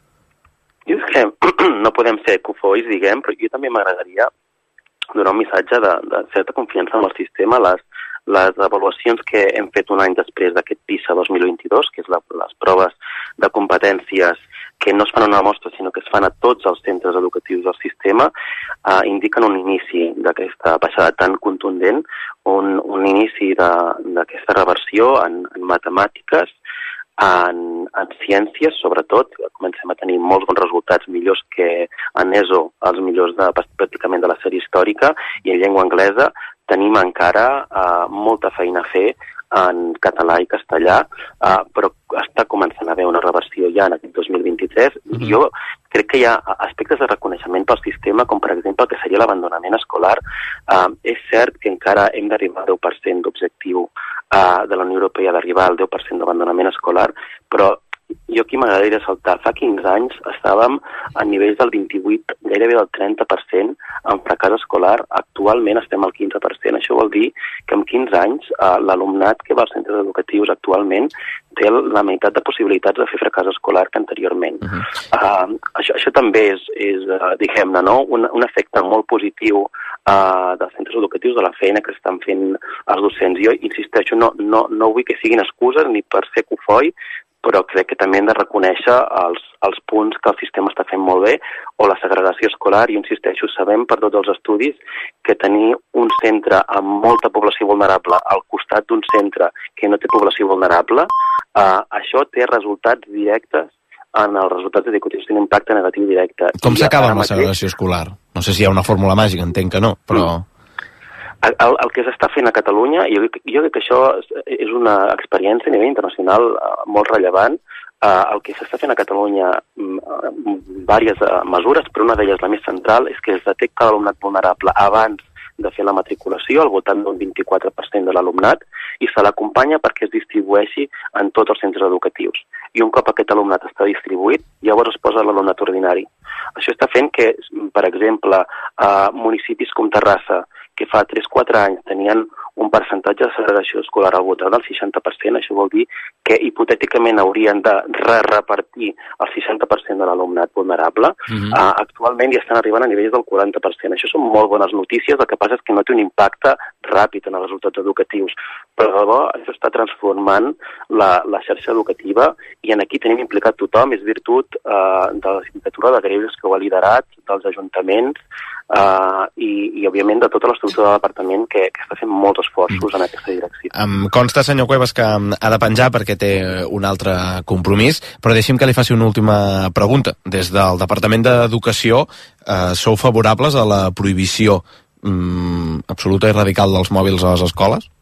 Jo és que no podem ser cofois, diguem, però jo també m'agradaria donar un missatge de, de certa confiança en el sistema. Les, les avaluacions que hem fet un any després d'aquest PISA dos mil vint-i-dos, que és la, les proves de competències que no es fan a una mostra, sinó que es fan a tots els centres educatius del sistema, eh, indiquen un inici d'aquesta baixada tan contundent, un, un inici d'aquesta reversió en, en matemàtiques, en, en ciències, sobretot. Comencem a tenir molts bons resultats, millors que en ESO, els millors de, pràcticament de la sèrie històrica, i en llengua anglesa tenim encara eh, molta feina a fer en català i castellà, eh, però està començant a haver una reversió ja en aquest dos mil vint-i-tres. Mm-hmm. Jo crec que hi ha aspectes de reconeixement pel sistema, com per exemple que seria l'abandonament escolar. Eh, és cert que encara hem d'arribar al deu per cent d'objectiu eh, de la Unió Europea d'arribar al deu per cent d'abandonament escolar, però jo aquí m'agradaria saltar. Fa quinze anys estàvem a nivells del vint-i-vuit, gairebé del trenta per cent en fracàs escolar. Actualment estem al quinze per cent. Això vol dir que en quinze anys eh, l'alumnat que va als centres educatius actualment té la meitat de possibilitats de fer fracàs escolar que anteriorment. Uh-huh. uh, això, això també és, és uh, diguem-ne, no? un, un efecte molt positiu uh, dels centres educatius, de la feina que estan fent els docents. Jo insisteixo, no, no, no vull que siguin excuses ni per ser cofoi, però crec que també hem de reconèixer els, els punts que el sistema està fent molt bé, o la segregació escolar, i insisteixo, sabem per tots els estudis que tenir un centre amb molta població vulnerable al costat d'un centre que no té població vulnerable, eh, això té resultats directes en els resultats educatius, té un impacte negatiu directe. Com s'acaba amb la segregació escolar? No sé si hi ha una fórmula màgica, entenc que no, però... Mm. El, el que s'està fent a Catalunya, jo, jo crec que això és una experiència a nivell internacional uh, molt rellevant. Uh, el que s'està fent a Catalunya, uh, diverses uh, mesures, però una d'elles, la més central, és que es detecta l'alumnat vulnerable abans de fer la matriculació, al voltant d'un vint-i-quatre per cent de l'alumnat, i se l'acompanya perquè es distribueixi en tots els centres educatius. I un cop aquest alumnat està distribuït, llavors es posa l'alumnat ordinari. Això està fent que, per exemple, uh, municipis com Terrassa, que fa tres o quatre anys tenien un percentatge de segregació escolar al voltant del seixanta per cent, això vol dir que hipotèticament haurien de re-repartir el seixanta per cent de l'alumnat vulnerable. Mm-hmm. uh, actualment ja estan arribant a nivells del quaranta per cent. Això són molt bones notícies, el que passa és que no té un impacte ràpid en els resultats educatius, però de debò això està transformant la, la xarxa educativa, i en aquí tenim implicat tothom, és virtut uh, de la Sindicatura de Greuges que ho ha liderat, dels ajuntaments, Uh, i, i òbviament de tota l'estructura del departament que, que està fent molts esforços en aquesta direcció. Em consta, senyor Cuevas, que ha de penjar perquè té un altre compromís, però deixi'm que li faci una última pregunta. Des del Departament d'Educació eh, sou favorables a la prohibició mm, absoluta i radical dels mòbils a les escoles?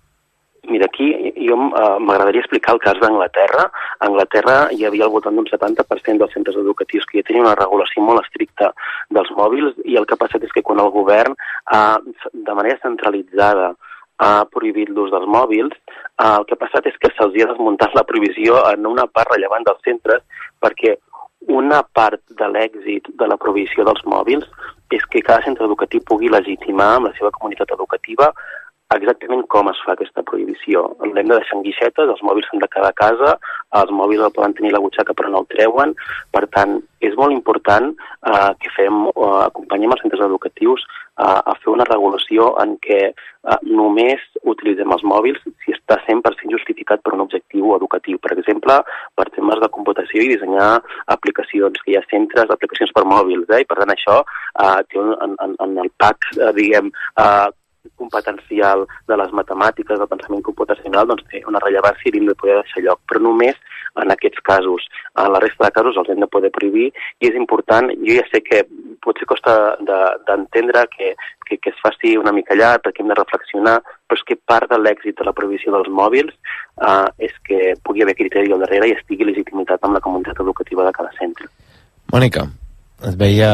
Mira, aquí jo uh, m'agradaria explicar el cas d'Anglaterra. A Anglaterra hi havia al voltant d'un setanta per cent dels centres educatius que ja tenien una regulació molt estricta dels mòbils, i el que ha passat és que quan el govern uh, de manera centralitzada ha prohibit l'ús dels mòbils, uh, el que ha passat és que se'ls ha desmuntat la prohibició en una part rellevant dels centres, perquè una part de l'èxit de la prohibició dels mòbils és que cada centre educatiu pugui legitimar amb la seva comunitat educativa exactament com es fa aquesta prohibició. L'hem de deixar en guixetes, els mòbils s'han de quedar a casa, els mòbils el poden tenir a la butxaca però no el treuen. Per tant, és molt important eh, que fem, eh, acompanyem els centres educatius eh, a fer una regulació en què eh, només utilitzem els mòbils si està cent per cent justificat per un objectiu educatiu. Per exemple, per temes de computació i dissenyar aplicacions, que hi ha centres d'aplicacions per mòbils, eh? I per tant això eh, té un, en, en, en el pack, eh, diguem, eh, competencial de les matemàtiques, del pensament computacional, doncs té una rellevància i hem de poder deixar lloc, però només en aquests casos. En la resta de casos els hem de poder prohibir, i és important, jo ja sé que potser costa d'entendre de, que, que, que es faci una mica llarg, perquè hem de reflexionar, però és que part de l'èxit de la prohibició dels mòbils eh, és que pugui haver criteri al darrere i estigui legitimitat amb la comunitat educativa de cada centre. Mònica, et veia...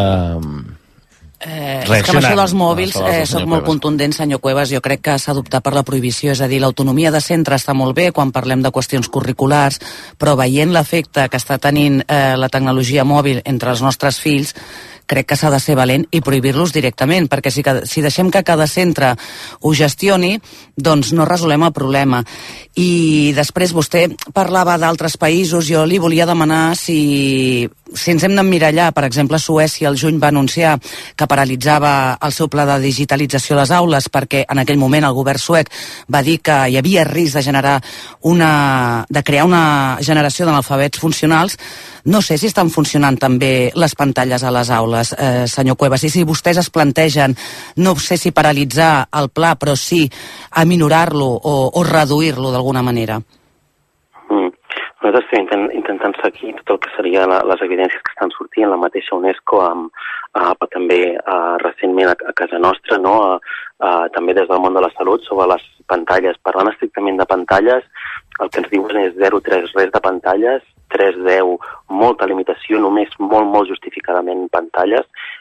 Eh, és que amb això dels mòbils eh, soc molt contundent, senyor Cuevas. Jo crec que s'ha d'optar per la prohibició, és a dir, l'autonomia de centre està molt bé quan parlem de qüestions curriculars, però veient l'efecte que està tenint eh, la tecnologia mòbil entre els nostres fills, crec que s'ha de ser valent i prohibir-los directament, perquè si, si deixem que cada centre ho gestioni, doncs no resolem el problema. I després vostè parlava d'altres països, jo li volia demanar si, si ens hem d'emmirallar. Per exemple, Suècia al juny va anunciar que paralitzava el seu pla de digitalització a les aules perquè en aquell moment el govern suec va dir que hi havia risc de generar una, de crear una generació d'analfabets funcionals. No sé si estan funcionant també les pantalles a les aules, eh, senyor Cuevas, i si vostès es plantegen, no sé si paralitzar el pla, però sí aminorar-lo o, o reduir-lo d'alguna manera. Mm. Nosaltres estem intent, intentant seguir tot el que serien les evidències que estan sortint, la mateixa UNESCO, amb, uh, però també uh, recentment a, a casa nostra, no? uh, uh, també des del món de la salut, sobre les pantalles. Parlant estrictament de pantalles, el que ens diuen és zero tres res de pantalles, tres deu molta limitació, només molt, molt justificadament pantalles,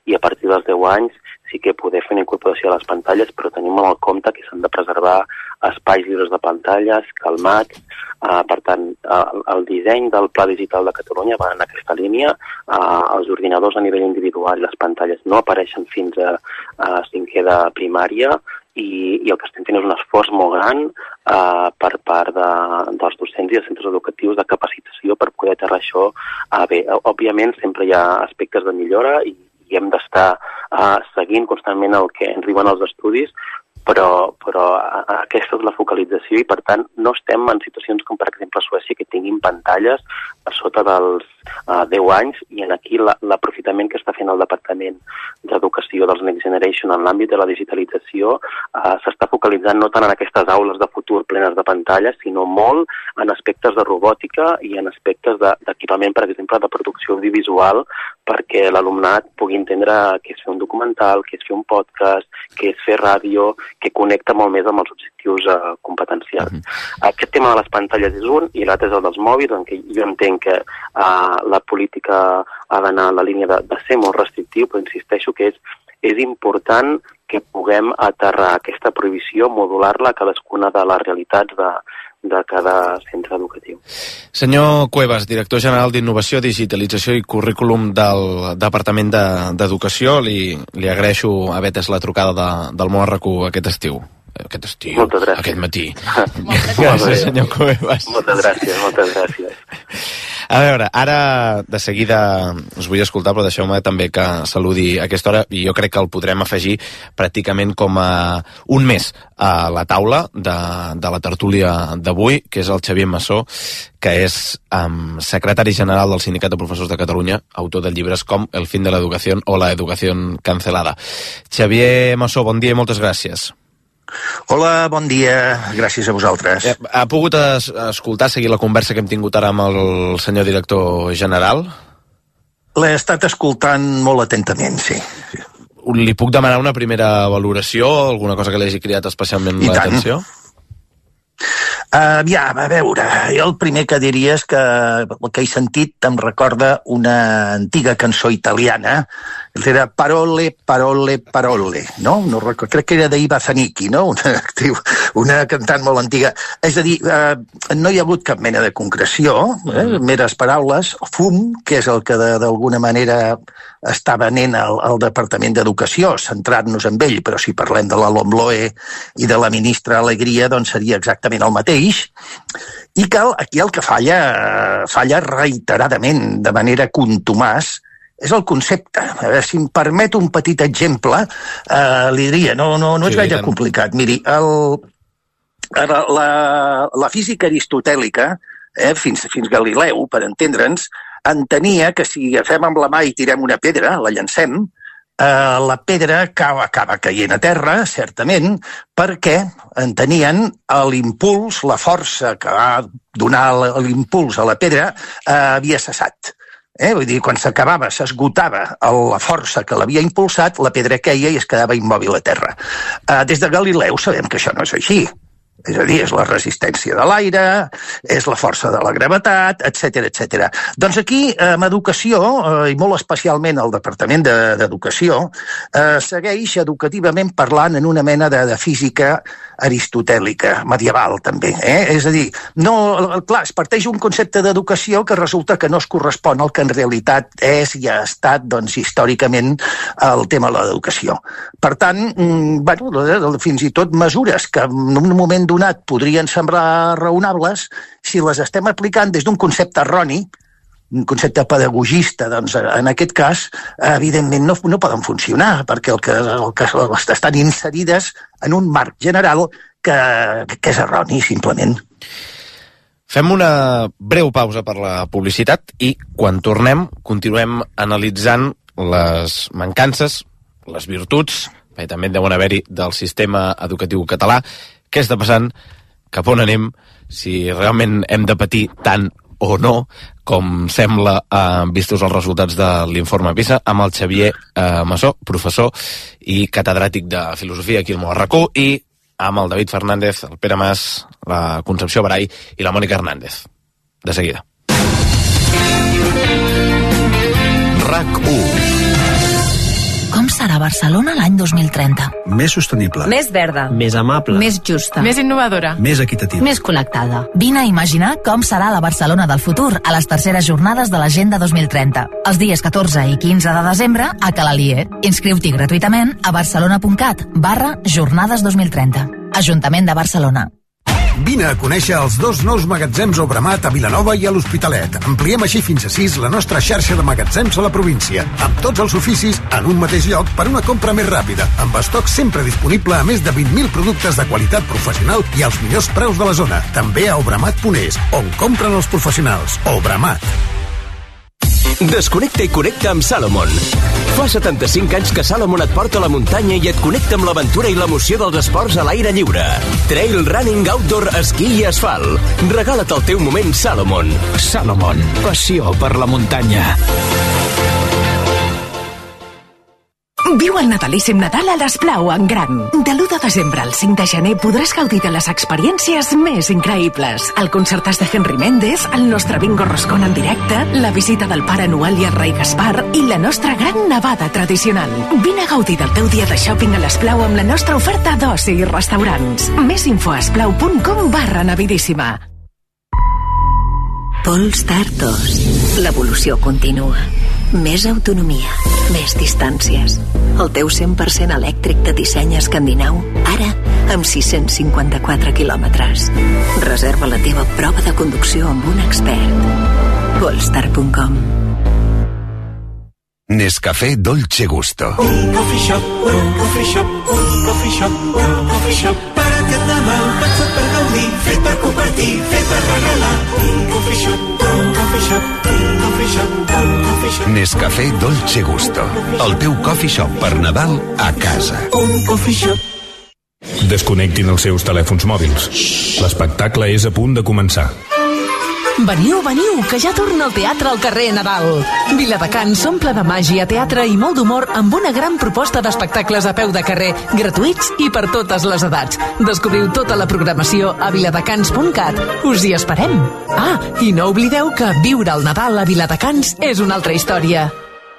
i a partir dels deu anys sí que poder fer una incorporació a les pantalles, però tenim en el compte que s'han de preservar espais lliures de pantalles, calmats. Uh, per tant, uh, el disseny del Pla Digital de Catalunya va en aquesta línia. Uh, els ordinadors a nivell individual i les pantalles no apareixen fins a, a cinquè de primària i, i el que estem fent és un esforç molt gran uh, per part de, dels docents i dels centres educatius de capacitació per poder aterrar això uh, bé. Òbviament, sempre hi ha aspectes de millora i i hem d'estar uh, seguint constantment el que ens diuen els estudis, però, però uh, aquesta és la focalització i, per tant, no estem en situacions com, per exemple, a Suècia, que tinguin pantalles per sota dels uh, deu anys, i en aquí la, l'aprofitament que està fent el Departament d'Educació dels Next Generation en l'àmbit de la digitalització uh, s'està focalitzant no tant en aquestes aules de futur plenes de pantalles, sinó molt en aspectes de robòtica i en aspectes de, d'equipament, per exemple, de producció audiovisual, perquè l'alumnat pugui entendre què és fer un documental, què és fer un podcast, què és fer ràdio, que connecta molt més amb els objectius uh, competencials. Uh-huh. Aquest tema de les pantalles és un, i l'altre és el dels mòbils, en què jo entenc que uh, la política ha d'anar en la línia de, de ser molt restrictiu, però insisteixo que és, és important que puguem aterrar aquesta prohibició, modular-la a cadascuna de les realitats de, de cada centre educatiu. Senyor Cuevas, director general d'Innovació, Digitalització i Currículum del Departament de, d'Educació, li, li agraeixo haver atès la trucada de, del Món R Q aquest estiu. Aquest estiu, aquest matí. Gràcies, senyor Cuevas. Moltes gràcies, moltes gràcies. A veure, ara de seguida us vull escoltar, però deixeu-me també que saludi a aquesta hora, i jo crec que el podrem afegir pràcticament com a un mes a la taula de, de la tertúlia d'avui, que és el Xavier Massó, que és um, secretari general del Sindicat de Professors de Catalunya, autor de llibres com El fin de l'educació o La educació cancelada. Xavier Massó, bon dia i moltes gràcies. Hola, bon dia, gràcies a vosaltres. Ha pogut es- escoltar, seguir la conversa que hem tingut ara amb el senyor director general? L'he estat escoltant molt atentament, sí. Li puc demanar una primera valoració, alguna cosa que li hagi cridat especialment I l'atenció? Uh, aviam, a veure, jo el primer que diria és que el que he sentit em recorda una antiga cançó italiana, era Parole, Parole, Parole, no? no recordo, crec que era d'Iva Zanicchi, no? Una, una cantant molt antiga. És a dir, eh, no hi ha hagut cap mena de concreció, eh? meres paraules, fum, que és el que de, d'alguna manera està venent el, el Departament d'Educació, centrar-nos en ell, però si parlem de la LOMLOE i de la ministra Alegria, doncs seria exactament el mateix. I que aquí el que falla, falla reiteradament, de manera contumaç, és el concepte. A veure, si em permet un petit exemple, eh, li diria, no, no, no és Sí, gaire tant. complicat. Miri, el, la, la física aristotèlica, eh, fins, fins Galileu, per entendre'ns, entenia que si agafem amb la mà i tirem una pedra, la llancem, eh, la pedra cau, acaba caient a terra, certament, perquè entenien l'impuls, la força que va donar l'impuls a la pedra eh, havia cessat. Eh? Vull dir, quan s'acabava, s'esgotava la força que l'havia impulsat, la pedra queia i es quedava immòbil a terra. Eh, des de Galileu sabem que això no és així. És a dir, és la resistència de l'aire, és la força de la gravetat, etcètera, etcètera. Doncs aquí, amb educació, eh, i molt especialment el Departament de, d'Educació, eh, segueix educativament parlant en una mena de, de física aristotèlica, medieval també. Eh? És a dir, no, clar, es parteix un concepte d'educació que resulta que no es correspon al que en realitat és i ha estat, doncs, històricament el tema de l'educació. Per tant, mm, bueno, fins i tot mesures que en un moment donat podrien semblar raonables, si les estem aplicant des d'un concepte erroni, un concepte pedagogista, doncs en aquest cas, evidentment no, no poden funcionar, perquè el que, el que estan inserides en un marc general que, que és erroni, simplement. Fem una breu pausa per la publicitat i quan tornem continuem analitzant les mancances, les virtuts, perquè també en deuen haver-hi del sistema educatiu català, què està passant, cap on anem, si realment hem de patir tant o no, com sembla, eh, vistos els resultats de l'informe PISA, amb el Xavier eh, Massó, professor i catedràtic de filosofia aquí al Món R Q, i amb el David Fernández, el Pere Mas, la Concepció Barai i la Mònica Hernández. De seguida. RAC u. Com serà Barcelona l'any dos mil trenta? Més sostenible. Més verda. Més amable. Més justa. Més innovadora. Més equitativa. Més connectada. Vine a imaginar com serà la Barcelona del futur a les terceres jornades de l'Agenda dos mil trenta. Els dies catorze i quinze de desembre a Calalier. Inscriu-t'hi gratuïtament a barcelona.cat barra jornades dos mil trenta. Ajuntament de Barcelona. Vine a conèixer els dos nous magatzems Obramat a Vilanova i a l'Hospitalet. Ampliem així fins a sis la nostra xarxa de magatzems a la província, amb tots els oficis en un mateix lloc per una compra més ràpida, amb estoc sempre disponible a més de vint mil productes de qualitat professional i als millors preus de la zona. També a obramat punt es, on compren els professionals. Obramat. Desconnecta i connecta amb Salomon. Fa setanta-cinc anys que Salomon et porta a la muntanya i et connecta amb l'aventura i l'emoció dels esports a l'aire lliure. Trail running, outdoor, esquí i asfalt. Regala't el teu moment Salomon. Salomon, passió per la muntanya. Viu el natalíssim Nadal a l'Esplau en gran. De l'u de desembre al cinc de gener podràs gaudir de les experiències més increïbles. El concertàs de Henry Méndez, el nostre bingo roscón en directe, la visita del Pare Noel i el Rei Gaspar i la nostra gran nevada tradicional. Vine a gaudir del teu dia de shopping a l'Esplau amb la nostra oferta d'oci i restaurants. Més info a esplau punt com barra navidíssima. Polestar dos. L'evolució continua. Més autonomia, més distàncies. El teu cent per cent elèctric de disseny escandinau, ara amb sis-cents cinquanta-quatre quilòmetres. Reserva la teva prova de conducció amb un expert. Polestar punt com. Nescafé Dolce Gusto. Un coffee shop, un coffee shop, un coffee shop, un coffee shop. Per aquest Nadal, pensat per gaudir, fet per compartir, fet per regalar. Un coffee shop, un coffee shop, un coffee shop, un coffee shop. Nescafé Dolce Gusto. El teu coffee shop per Nadal a casa. Un coffee shop. Desconnectin els seus telèfons mòbils. L'espectacle és a punt de començar. Veniu, veniu, que ja torna el teatre al carrer Nadal. Viladecans s'omple de màgia, teatre i molt d'humor amb una gran proposta d'espectacles a peu de carrer, gratuïts i per totes les edats. Descobriu tota la programació a viladecans punt cat. Us hi esperem. Ah, i no oblideu que viure el Nadal a Viladecans és una altra història.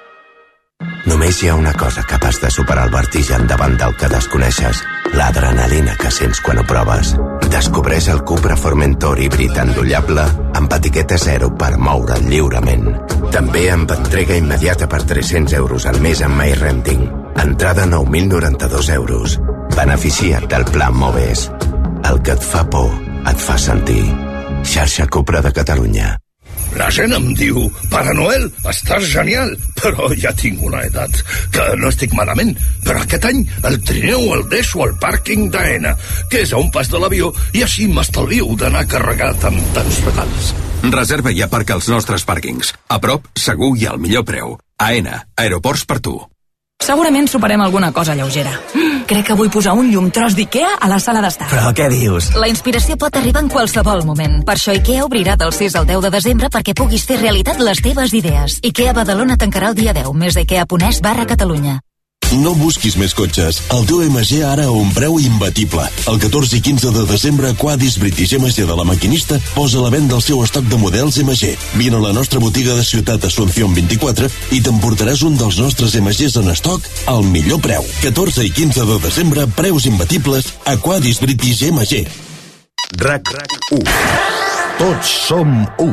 Només hi ha una cosa capaç de superar el vertigen davant del que desconeixes, l'adrenalina que sents quan ho proves. Descobreix el Cupra Formentor híbrid endollable amb etiqueta zero per moure'l lliurement. També amb entrega immediata per tres-cents euros al mes amb MyRenting. Entrada nou mil noranta-dos euros. Beneficia't del Pla Moves. El que et fa por, et fa sentir. Xarxa Cupra de Catalunya. La gent em diu, Pare Noel, estàs genial, però ja tinc una edat, que no estic malament. Però aquest any el trineu el deixo al pàrquing d'Aena, que és a un pas de l'avió, i així m'estalvio d'anar carregat amb tants regals. Reserva i aparca als nostres pàrquings. A prop, segur i al millor preu. Aena, aeroports per tu. Segurament superem alguna cosa lleugera. Crec que vull posar un llum tros d'Ikea a la sala d'estar. Però què dius? La inspiració pot arribar en qualsevol moment. Per això Ikea obrirà del sis al deu de desembre perquè puguis fer realitat les teves idees. Ikea Badalona tancarà el dia deu, més ikea punt es barra Catalunya. No busquis més cotxes. El teu M G ara a un preu imbatible. El catorze i quinze de desembre, Quadis British M G de la Maquinista posa a la venda el seu estoc de models M G. Vine a la nostra botiga de Ciutat Asunción vint-i-quatre i t'emportaràs un dels nostres M Gs en estoc al millor preu. catorze i quinze de desembre, preus imbatibles a Quadis British M G. RAC u. Tots som u.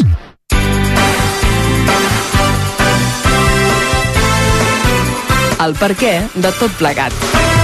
El per què de tot plegat.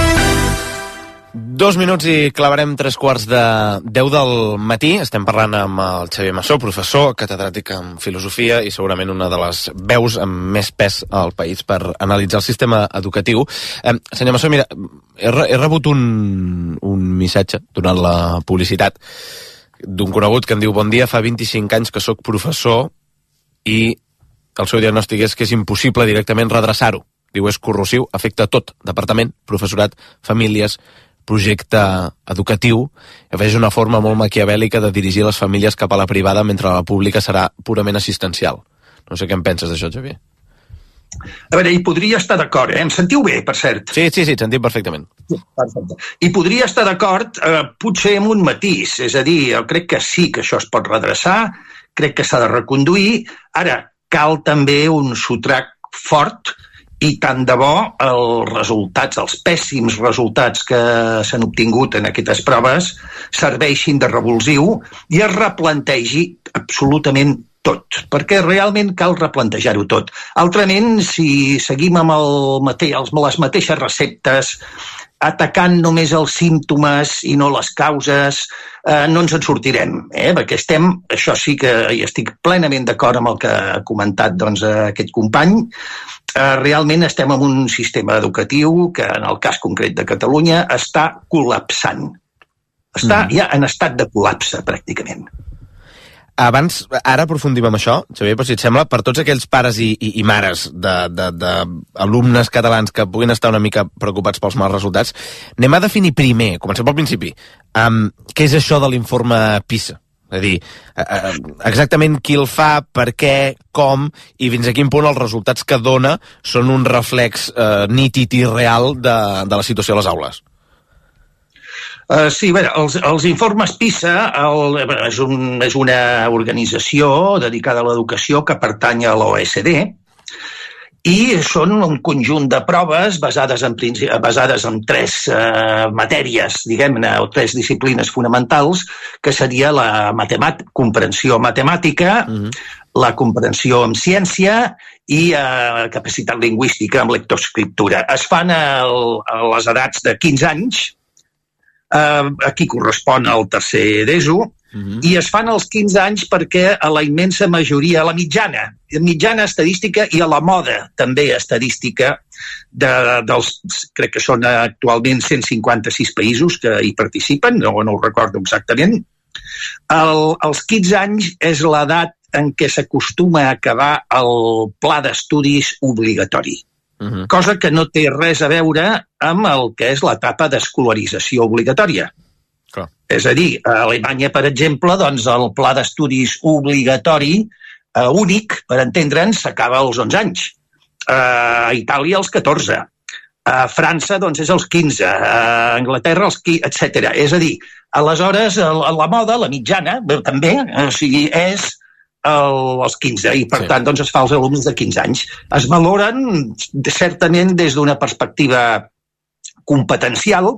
Dos minuts i clavarem tres quarts de deu del matí. Estem parlant amb el Xavier Massó, professor, catedràtic en filosofia i segurament una de les veus amb més pes al país per analitzar el sistema educatiu. Eh, senyor Massó, mira, he, re he rebut un, un missatge durant la publicitat d'un conegut que em diu: bon dia, fa vint-i-cinc anys que sóc professor i el seu diagnòstic és que és impossible directament redreçar-ho. Diu, és corrosiu, afecta tot, departament, professorat, famílies, projecte educatiu. És una forma molt maquiavèlica de dirigir les famílies cap a la privada mentre la pública serà purament assistencial. No sé què en penses d'això, Xavier. A veure, hi podria estar d'acord, eh? Em sentiu bé, per cert? Sí, sí, sí, et sentim perfectament. Perfecte. I podria estar d'acord, eh, potser amb un matís, és a dir, jo crec que sí que això es pot redreçar, crec que s'ha de reconduir. Ara, cal també un sotrac fort i tant de bo els resultats, els pèssims resultats que s'han obtingut en aquestes proves serveixin de revulsiu i es replantegi absolutament tot, perquè realment cal replantejar-ho tot. Altrament, si seguim amb el mate- els, les mateixes receptes, atacant només els símptomes i no les causes, eh, no ens en sortirem, eh? Perquè estem, això sí que hi estic plenament d'acord amb el que ha comentat doncs, aquest company, eh, realment estem en un sistema educatiu que en el cas concret de Catalunya està col·lapsant. Està mm. ja en estat de col·lapse, pràcticament. Abans, ara aprofundim amb això, Xavier, però si et sembla, per tots aquells pares i, i, i mares d'alumnes catalans que puguin estar una mica preocupats pels mals resultats, anem a definir primer, comencem pel principi, um, què és això de l'informe PISA? És a dir, uh, exactament qui el fa, per què, com, i fins a quin punt els resultats que dona són un reflex uh, nítid i real de, de la situació a les aules. Uh, sí, bé, els, els informes PISA el, és, un, és una organització dedicada a l'educació que pertany a l'O E C D i són un conjunt de proves basades en, basades en tres uh, matèries, diguem-ne, o tres disciplines fonamentals, que seria la matemat comprensió matemàtica, uh-huh. la comprensió en ciència i uh, capacitat lingüística amb lectoescriptura. Es fan el, a les edats de quinze anys, Uh, aquí correspon al tercer d'ESO, uh-huh. i es fan als quinze anys perquè a la immensa majoria, a la mitjana, mitjana estadística i a la moda també estadística de, dels, crec que són actualment cent cinquanta-sis països que hi participen, no, no ho recordo exactament. El, als quinze anys és l'edat en què s'acostuma a acabar el pla d'estudis obligatori. Uh-huh. Cosa que no té res a veure amb el que és l'etapa d'escolarització obligatòria. Clar. És a dir, a Alemanya, per exemple, doncs el pla d'estudis obligatori eh, únic, per entendre'ns, s'acaba als onze anys. Eh, a Itàlia als catorze. A França doncs és als quinze. A Anglaterra als quinze, etcètera. És a dir, aleshores la moda, la mitjana, també, o sigui, és El, als quinze, i per sí. tant doncs, es fa als alumnes de quinze anys. Es valoren certament des d'una perspectiva competencial,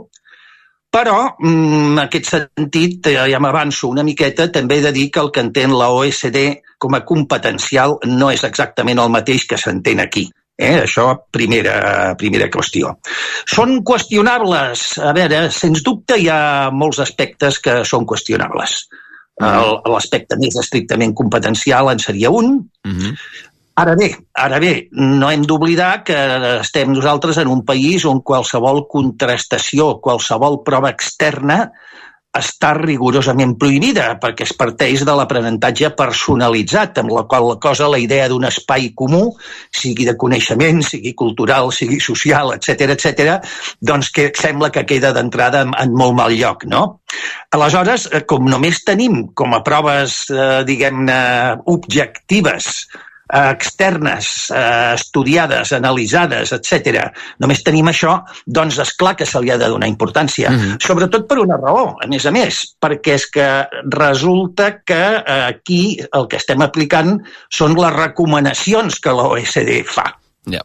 però en aquest sentit, ja m'avanço una miqueta, també he de dir que el que entén la O E C D com a competencial no és exactament el mateix que s'entén aquí. Eh? Això, primera, primera qüestió. Són qüestionables? A veure, sens dubte hi ha molts aspectes que són qüestionables. L'aspecte més estrictament competencial en seria un. Uh-huh. Ara bé, ara bé, no hem d'oblidar que estem nosaltres en un país on qualsevol contrastació, qualsevol prova externa està rigorosament prohibida, perquè es parteix de l'aprenentatge personalitzat, amb la qual cosa la idea d'un espai comú, sigui de coneixement, sigui cultural, sigui social, etcètera, etcètera, doncs que sembla que queda d'entrada en, en molt mal lloc, no? Aleshores, com només tenim com a proves, eh, diguem-ne, objectives, externes, eh, estudiades, analitzades, etcètera, només tenim això, doncs és clar que se li ha de donar importància. Mm-hmm. Sobretot per una raó, a més a més, perquè és que resulta que eh, aquí el que estem aplicant són les recomanacions que l'O E C D fa. Yeah.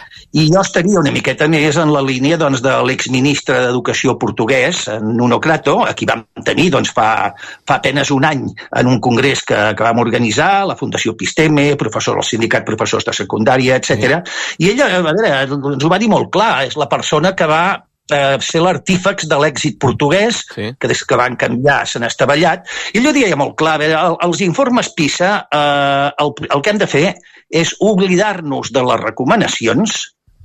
I jo estaria una miqueta més en la línia doncs, de l'exministre d'Educació portuguès, Nuno Crato, a qui vam tenir doncs, fa, fa apenas un any en un congrés que, que vam organitzar, la Fundació Pisteme, professor del Sindicat Professors de Secundària, etcètera. Sí. I ella, a veure, ens ho va dir molt clar, és la persona que va eh, ser l'artífex de l'èxit portuguès, sí. que des que van canviar s'han estavellat. I ell ho deia molt clar, a veure, els informes PISA, eh, el, el que hem de fer és oblidar-nos de les recomanacions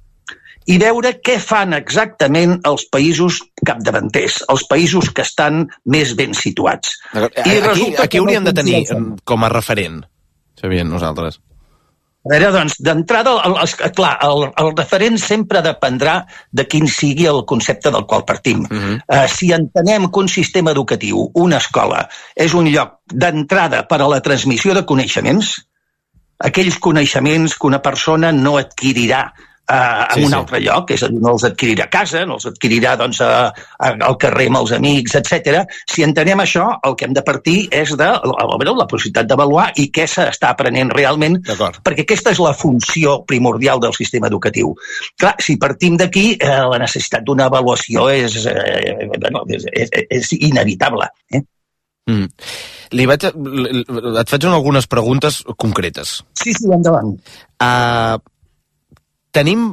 i veure què fan exactament els països capdavanters, els països que estan més ben situats. I aquí, aquí hauríem de tenir com a referent, Xavier, nosaltres. A veure, doncs, d'entrada, el, el, clar, el, el referent sempre dependrà de quin sigui el concepte del qual partim. Uh-huh. Uh, si entenem que un sistema educatiu, una escola, és un lloc d'entrada per a la transmissió de coneixements, aquells coneixements que una persona no adquirirà Uh, en Sí, un sí. altre lloc, és a dir, no els adquirirà a casa, no els adquirirà doncs, a, a, al carrer amb els amics, etcètera. Si entenem això, el que hem de partir és de a veure, la possibilitat d'avaluar i què s'està aprenent realment, perquè aquesta és la funció primordial del sistema educatiu. Clar, si partim d'aquí, eh, la necessitat d'una avaluació és, eh, bueno, és, és, és inevitable. Eh? Mm. Li vaig, et faig algunes preguntes concretes. Sí, sí, endavant. Uh, tenim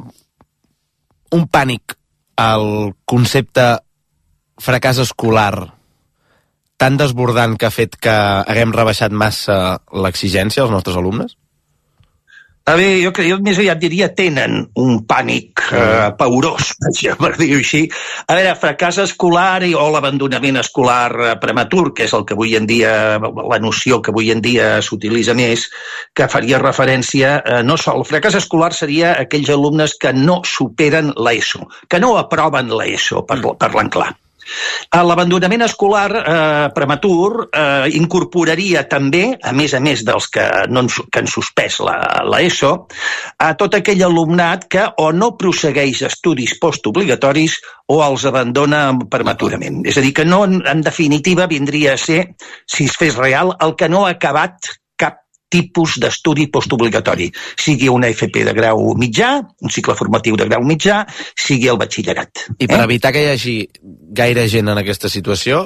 un pànic al concepte fracàs escolar tan desbordant que ha fet que haguem rebaixat massa l'exigència als nostres alumnes? A veure, jo, jo més aviat diria tenen un pànic eh, paurós, per dir-ho així. A veure, fracàs escolar i, o l'abandonament escolar eh, prematur, que és el que avui en dia, la noció que avui en dia s'utilitza més, que faria referència, eh, no sol, el fracàs escolar seria aquells alumnes que no superen l'ESO, que no aproven l'ESO, per, parlant clar. L'abandonament escolar eh, prematur eh, incorporaria també, a més a més dels que, no, que han suspès l'ESO, a tot aquell alumnat que o no prossegueix estudis postobligatoris o els abandona prematurament. És a dir, que no, en definitiva, vindria a ser, si es fes real, el que no ha acabat cap tipus d'estudi postobligatori, sigui una F P de grau mitjà, un cicle formatiu de grau mitjà, sigui el batxillerat. I per eh? evitar que hi hagi gaire gent en aquesta situació,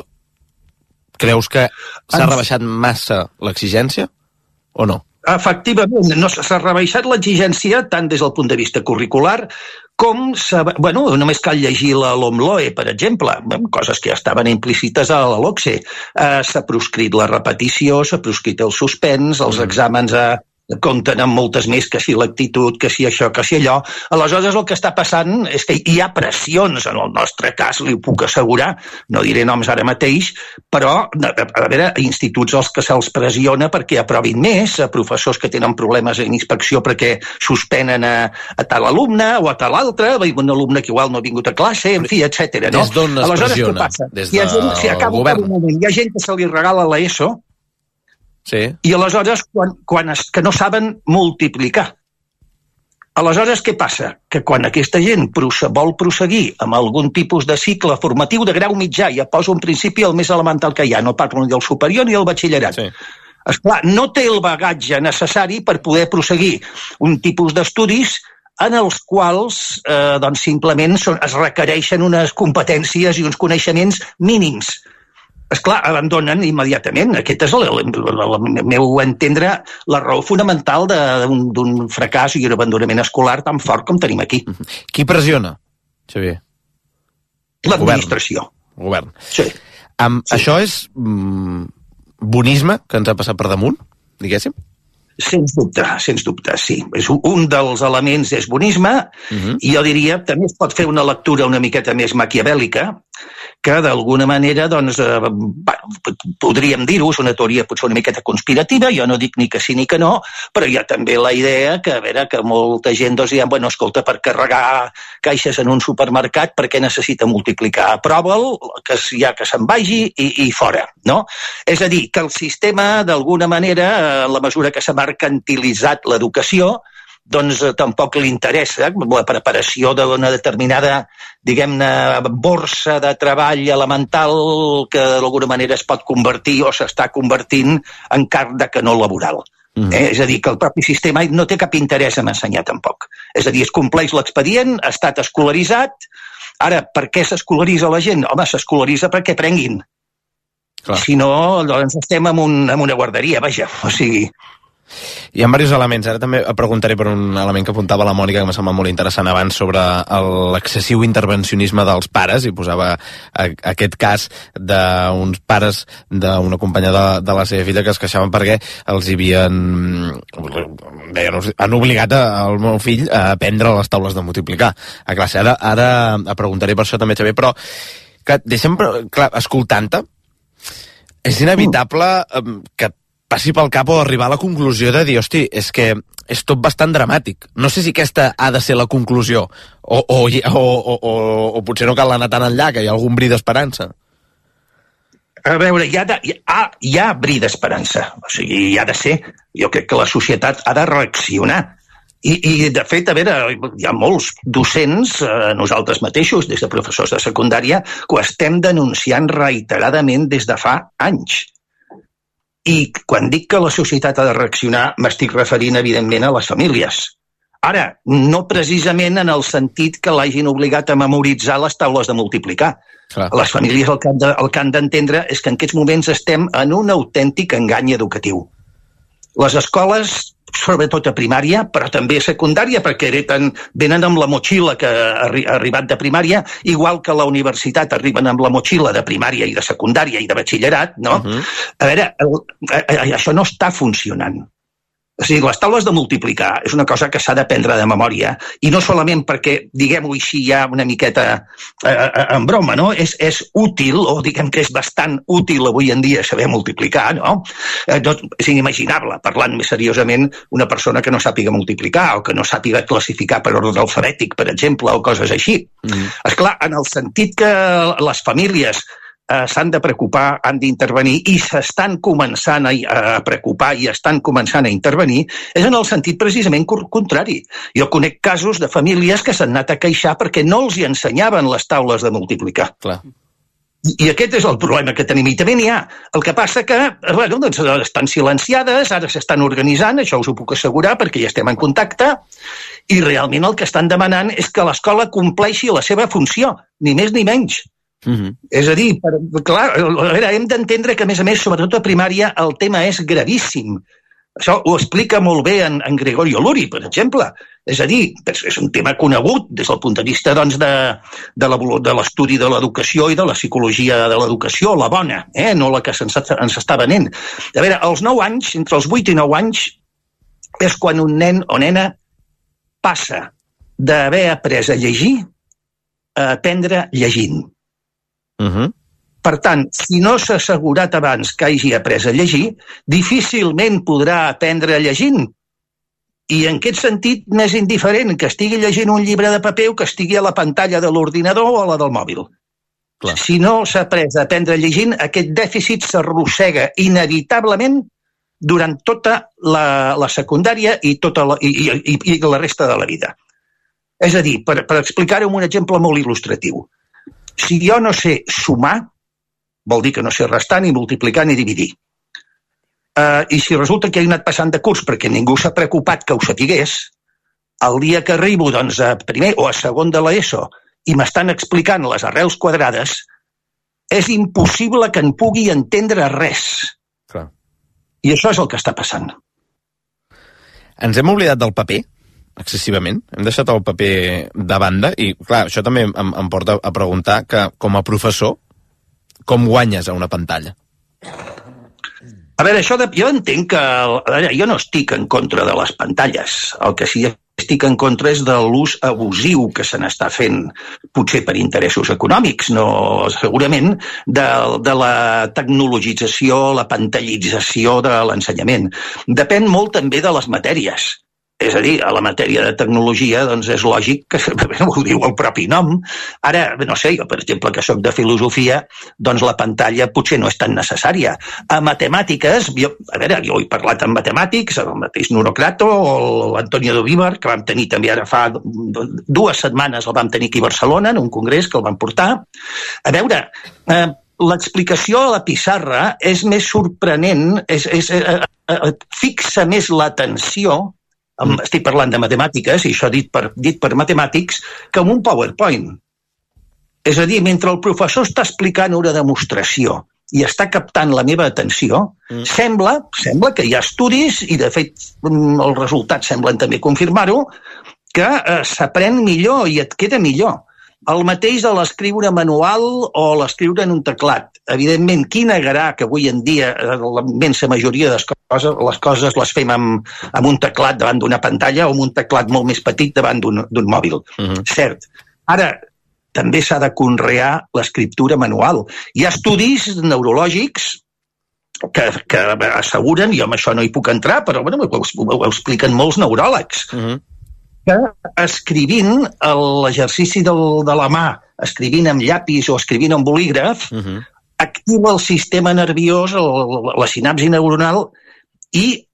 creus que s'ha rebaixat massa l'exigència o no? Efectivament, no s'ha rebaixat l'exigència tant des del punt de vista curricular com, bueno, només cal llegir la LOMLOE, per exemple, coses que ja estaven implícites a la LOCSE. Eh, s'ha proscrit la repetició, s'ha proscrit el suspens, els exàmens a compten amb moltes més, que si l'actitud, que si això, que si allò. Aleshores, el que està passant és que hi ha pressions, en el nostre cas, li ho puc assegurar, no diré noms ara mateix, però, a veure, instituts als que se'ls pressiona perquè aprovin més, a professors que tenen problemes en inspecció perquè suspenen a, a tal alumne o a tal altre, un alumne que igual no ha vingut a classe, en fi, etcètera. No? Des d'on es Aleshores, pressiona? què passa? Des Hi ha gent, del si acaba govern? un moment, hi ha gent que se li regala l'ESO, sí. I aleshores, quan, quan es, que no saben multiplicar. Aleshores, què passa? Que quan aquesta gent proce, vol prosseguir amb algun tipus de cicle formatiu de grau mitjà, ja poso en principi el més elemental que hi ha, no parlo ni del superior ni del batxillerat. Sí. Esclar, no té el bagatge necessari per poder prosseguir un tipus d'estudis en els quals eh, doncs, simplement són, es requereixen unes competències i uns coneixements mínims. Esclar, abandonen immediatament. Aquest és el, el, el, el meu entendre la raó fonamental d'un fracàs i un abandonament escolar tan fort com tenim aquí. Qui pressiona, Xavier? L'administració. El govern. Sí. Um, sí. Això és mm, bonisme que ens ha passat per damunt, diguéssim? Sens dubte, sens dubte, sí. És un dels elements és bonisme, uh-huh. I jo diria, també es pot fer una lectura una miqueta més maquiavèlica, que d'alguna manera, doncs, eh, podríem dir-ho, és una teoria potser una miqueta conspirativa, jo no dic ni que sí ni que no, però hi ha també la idea que, a veure, que molta gent doncs, diuen, bueno, escolta, per carregar caixes en un supermercat, per què necessita multiplicar? Prova'l, que ja que se'n vagi i, i fora, no? És a dir, que el sistema, d'alguna manera, en la mesura que s'ha mercantilitzat l'educació, doncs eh, tampoc li interessa la preparació d'una determinada, diguem-ne, borsa de treball elemental que d'alguna manera es pot convertir o s'està convertint en càrrec no laboral. Mm. Eh? És a dir, que el propi sistema no té cap interès en ensenyar tampoc. És a dir, es compleix l'expedient, ha estat escolaritzat. Ara, per què s'escolaritza la gent? Home, s'escolaritza perquè prenguin. Clar. Si no, doncs estem en, un, en una guarderia, vaja, o sigui... Hi ha diversos elements. Ara també preguntaré per un element que apuntava la Mònica, que m'ha semblat molt interessant abans, sobre l'excessiu intervencionisme dels pares, i posava aquest cas d'uns pares d'una companya de, de la seva filla que es queixaven perquè els havien deien, han obligat el meu fill a aprendre les taules de multiplicar a classe. Ara, ara preguntaré per això també, Xavier, però que deixem, clar, escoltant-te, és inevitable que passi pel cap o arribar a la conclusió de dir, hosti, és que és tot bastant dramàtic. No sé si aquesta ha de ser la conclusió, o, o, o, o, o, o potser no cal anar tan enllà, que hi ha algun bri d'esperança. A veure, hi ha, de, hi ha, hi ha bri d'esperança. O sigui, hi ha de ser. Jo crec que la societat ha de reaccionar. I, I, de fet, a veure, hi ha molts docents, eh, nosaltres mateixos, des de professors de secundària, que ho estem denunciant reiteradament des de fa anys. I quan dic que la societat ha de reaccionar, m'estic referint, evidentment, a les famílies. Ara, no precisament en el sentit que l'hagin obligat a memoritzar les taules de multiplicar. Clar. Les famílies el que, han de, el que han d'entendre és que en aquests moments estem en un autèntic engany educatiu. Les escoles, sobretot a primària, però també a secundària, perquè hereten, venen amb la motxilla que ha arribat de primària, igual que a la universitat arriben amb la motxilla de primària i de secundària i de batxillerat, no? Uh-huh. A veure, el, el, això no està funcionant. O sigui, les taules de multiplicar és una cosa que s'ha d'aprendre de memòria, i no solament perquè, diguem-ho així, ja una miqueta eh, eh, en broma, no? És, és útil, o diguem que és bastant útil avui en dia saber multiplicar, no? Eh, no és inimaginable, parlant més seriosament, una persona que no sàpiga multiplicar o que no sàpiga classificar per ordre alfabètic, per exemple, o coses així. Mm. Esclar, en el sentit que les famílies Uh, s'han de preocupar, han d'intervenir i s'estan començant a, a preocupar i estan començant a intervenir, és en el sentit precisament contrari. Jo conec casos de famílies que s'han anat a queixar perquè no els hi ensenyaven les taules de multiplicar. Clar. I, I aquest és el problema que tenim. I també n'hi ha. El que passa que, bueno, doncs, estan silenciades, ara s'estan organitzant, això us ho puc assegurar perquè ja estem en contacte, i realment el que estan demanant és que l'escola compleixi la seva funció, ni més ni menys. Uh-huh. És a dir, per, clar, a veure, hem d'entendre que, a més a més, sobretot a primària, el tema és gravíssim. Això ho explica molt bé en, en Gregorio Luri, per exemple. És a dir, és un tema conegut des del punt de vista doncs, de, de, la, de l'estudi de l'educació i de la psicologia de l'educació, la bona, eh? No la que se'ns, ens està venent. A veure, als nou anys, entre els vuit i nou anys, és quan un nen o nena passa d'haver après a llegir a aprendre llegint. Uh-huh. Per tant, si no s'ha assegurat abans que hagi après a llegir, difícilment podrà aprendre llegint. I en aquest sentit m'és indiferent que estigui llegint un llibre de paper o que estigui a la pantalla de l'ordinador o a la del mòbil. Clar. Si no s'ha après a aprendre llegint, aquest dèficit s'arrossega inevitablement durant tota la, la secundària i, tota la, i, i, i la resta de la vida. És a dir, per, per explicar-ho amb un exemple molt il·lustratiu, si jo no sé sumar, vol dir que no sé restar, ni multiplicar, ni dividir. Uh, I si resulta que he anat passant de curs perquè ningú s'ha preocupat que ho sapigués, el dia que arribo doncs, a primer o a segon de l'ESO i m'estan explicant les arrels quadrades, és impossible que en pugui entendre res. Clar. I això és el que està passant. Ens hem oblidat del paper? Excessivament. Hem deixat el paper de banda i, clar, això també em, em porta a preguntar que, com a professor, com guanyes a una pantalla? A veure, això de, jo entenc que... A veure, jo no estic en contra de les pantalles. El que sí estic en contra és de l'ús abusiu que se n'està fent, potser per interessos econòmics, no segurament, de, de la tecnologització, la pantallització de l'ensenyament. Depèn molt també de les matèries. És a dir, a la matèria de tecnologia doncs és lògic que ho diu el propi nom. Ara, no sé, jo per exemple que soc de filosofia, doncs la pantalla potser no és tan necessària. A matemàtiques, jo, a veure, jo he parlat amb matemàtics, el mateix Nuno Crato o l'Antonio de Vívar, que vam tenir també ara fa dues setmanes, el vam tenir aquí a Barcelona en un congrés que el van portar. A veure, eh, l'explicació a la pissarra és més sorprenent, és, és, eh, eh, fixa més l'atenció. Estic parlant de matemàtiques, i això dit per, dit per matemàtics, que amb un PowerPoint. És a dir, mentre el professor està explicant una demostració i està captant la meva atenció, mm. sembla, sembla que hi ha estudis, i de fet els resultats semblen també confirmar-ho, que eh, s'aprèn millor i et queda millor. El mateix de l'escriure manual o l'escriure en un teclat. Evidentment, qui negarà que avui en dia la immensa majoria de les coses, les coses les fem amb, amb un teclat davant d'una pantalla o amb un teclat molt més petit davant d'un mòbil. Uh-huh. Cert. Ara, també s'ha de conrear l'escriptura manual. Hi ha estudis neurològics que, que asseguren, jo amb això no hi puc entrar, però bueno, ho, ho, ho expliquen molts neuròlegs, uh-huh. que escrivint l'exercici del, de la mà, escrivint amb llapis o escrivint amb bolígraf, uh-huh. activa el sistema nerviós, el, la sinapsi neuronal, i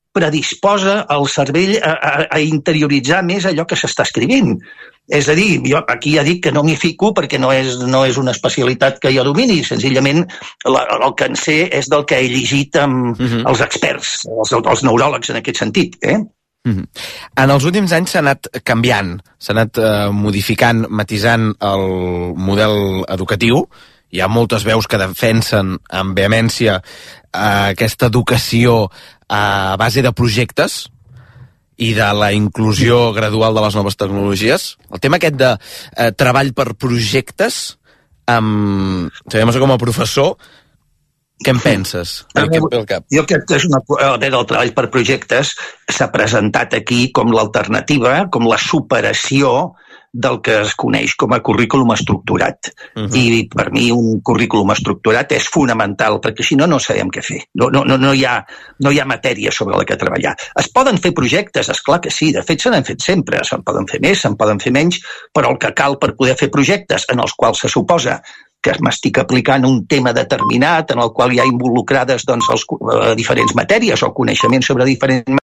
predisposa el cervell a, a, a interioritzar més allò que s'està escrivint. És a dir, jo aquí ja dic que no m'hi fico perquè no és, no és una especialitat que jo domini, senzillament la, el que en sé és del que he llegit amb uh-huh. els experts, els, els neuròlegs en aquest sentit. Eh? Uh-huh. En els últims anys s'ha anat canviant, s'ha anat eh, modificant, matisant el model educatiu. Hi ha moltes veus que defensen amb vehemència eh, aquesta educació a base de projectes i de la inclusió gradual de les noves tecnologies. El tema aquest de eh, treball per projectes, amb... sabem com a professor, què en penses? El que el cap. Jo crec que és una... A veure, el treball per projectes s'ha presentat aquí com l'alternativa, com la superació del que es coneix com a currículum estructurat. Uh-huh. I per mi un currículum estructurat és fonamental, perquè si no, no sabem què fer. No, no, no, hi ha, no hi ha matèria sobre la que treballar. Es poden fer projectes, és clar que sí, de fet se n'han fet sempre, se'n poden fer més, se'n poden fer menys, però el que cal per poder fer projectes en els quals se suposa que m'estic aplicant un tema determinat en el qual hi ha involucrades doncs, els, eh, diferents matèries o coneixements sobre diferents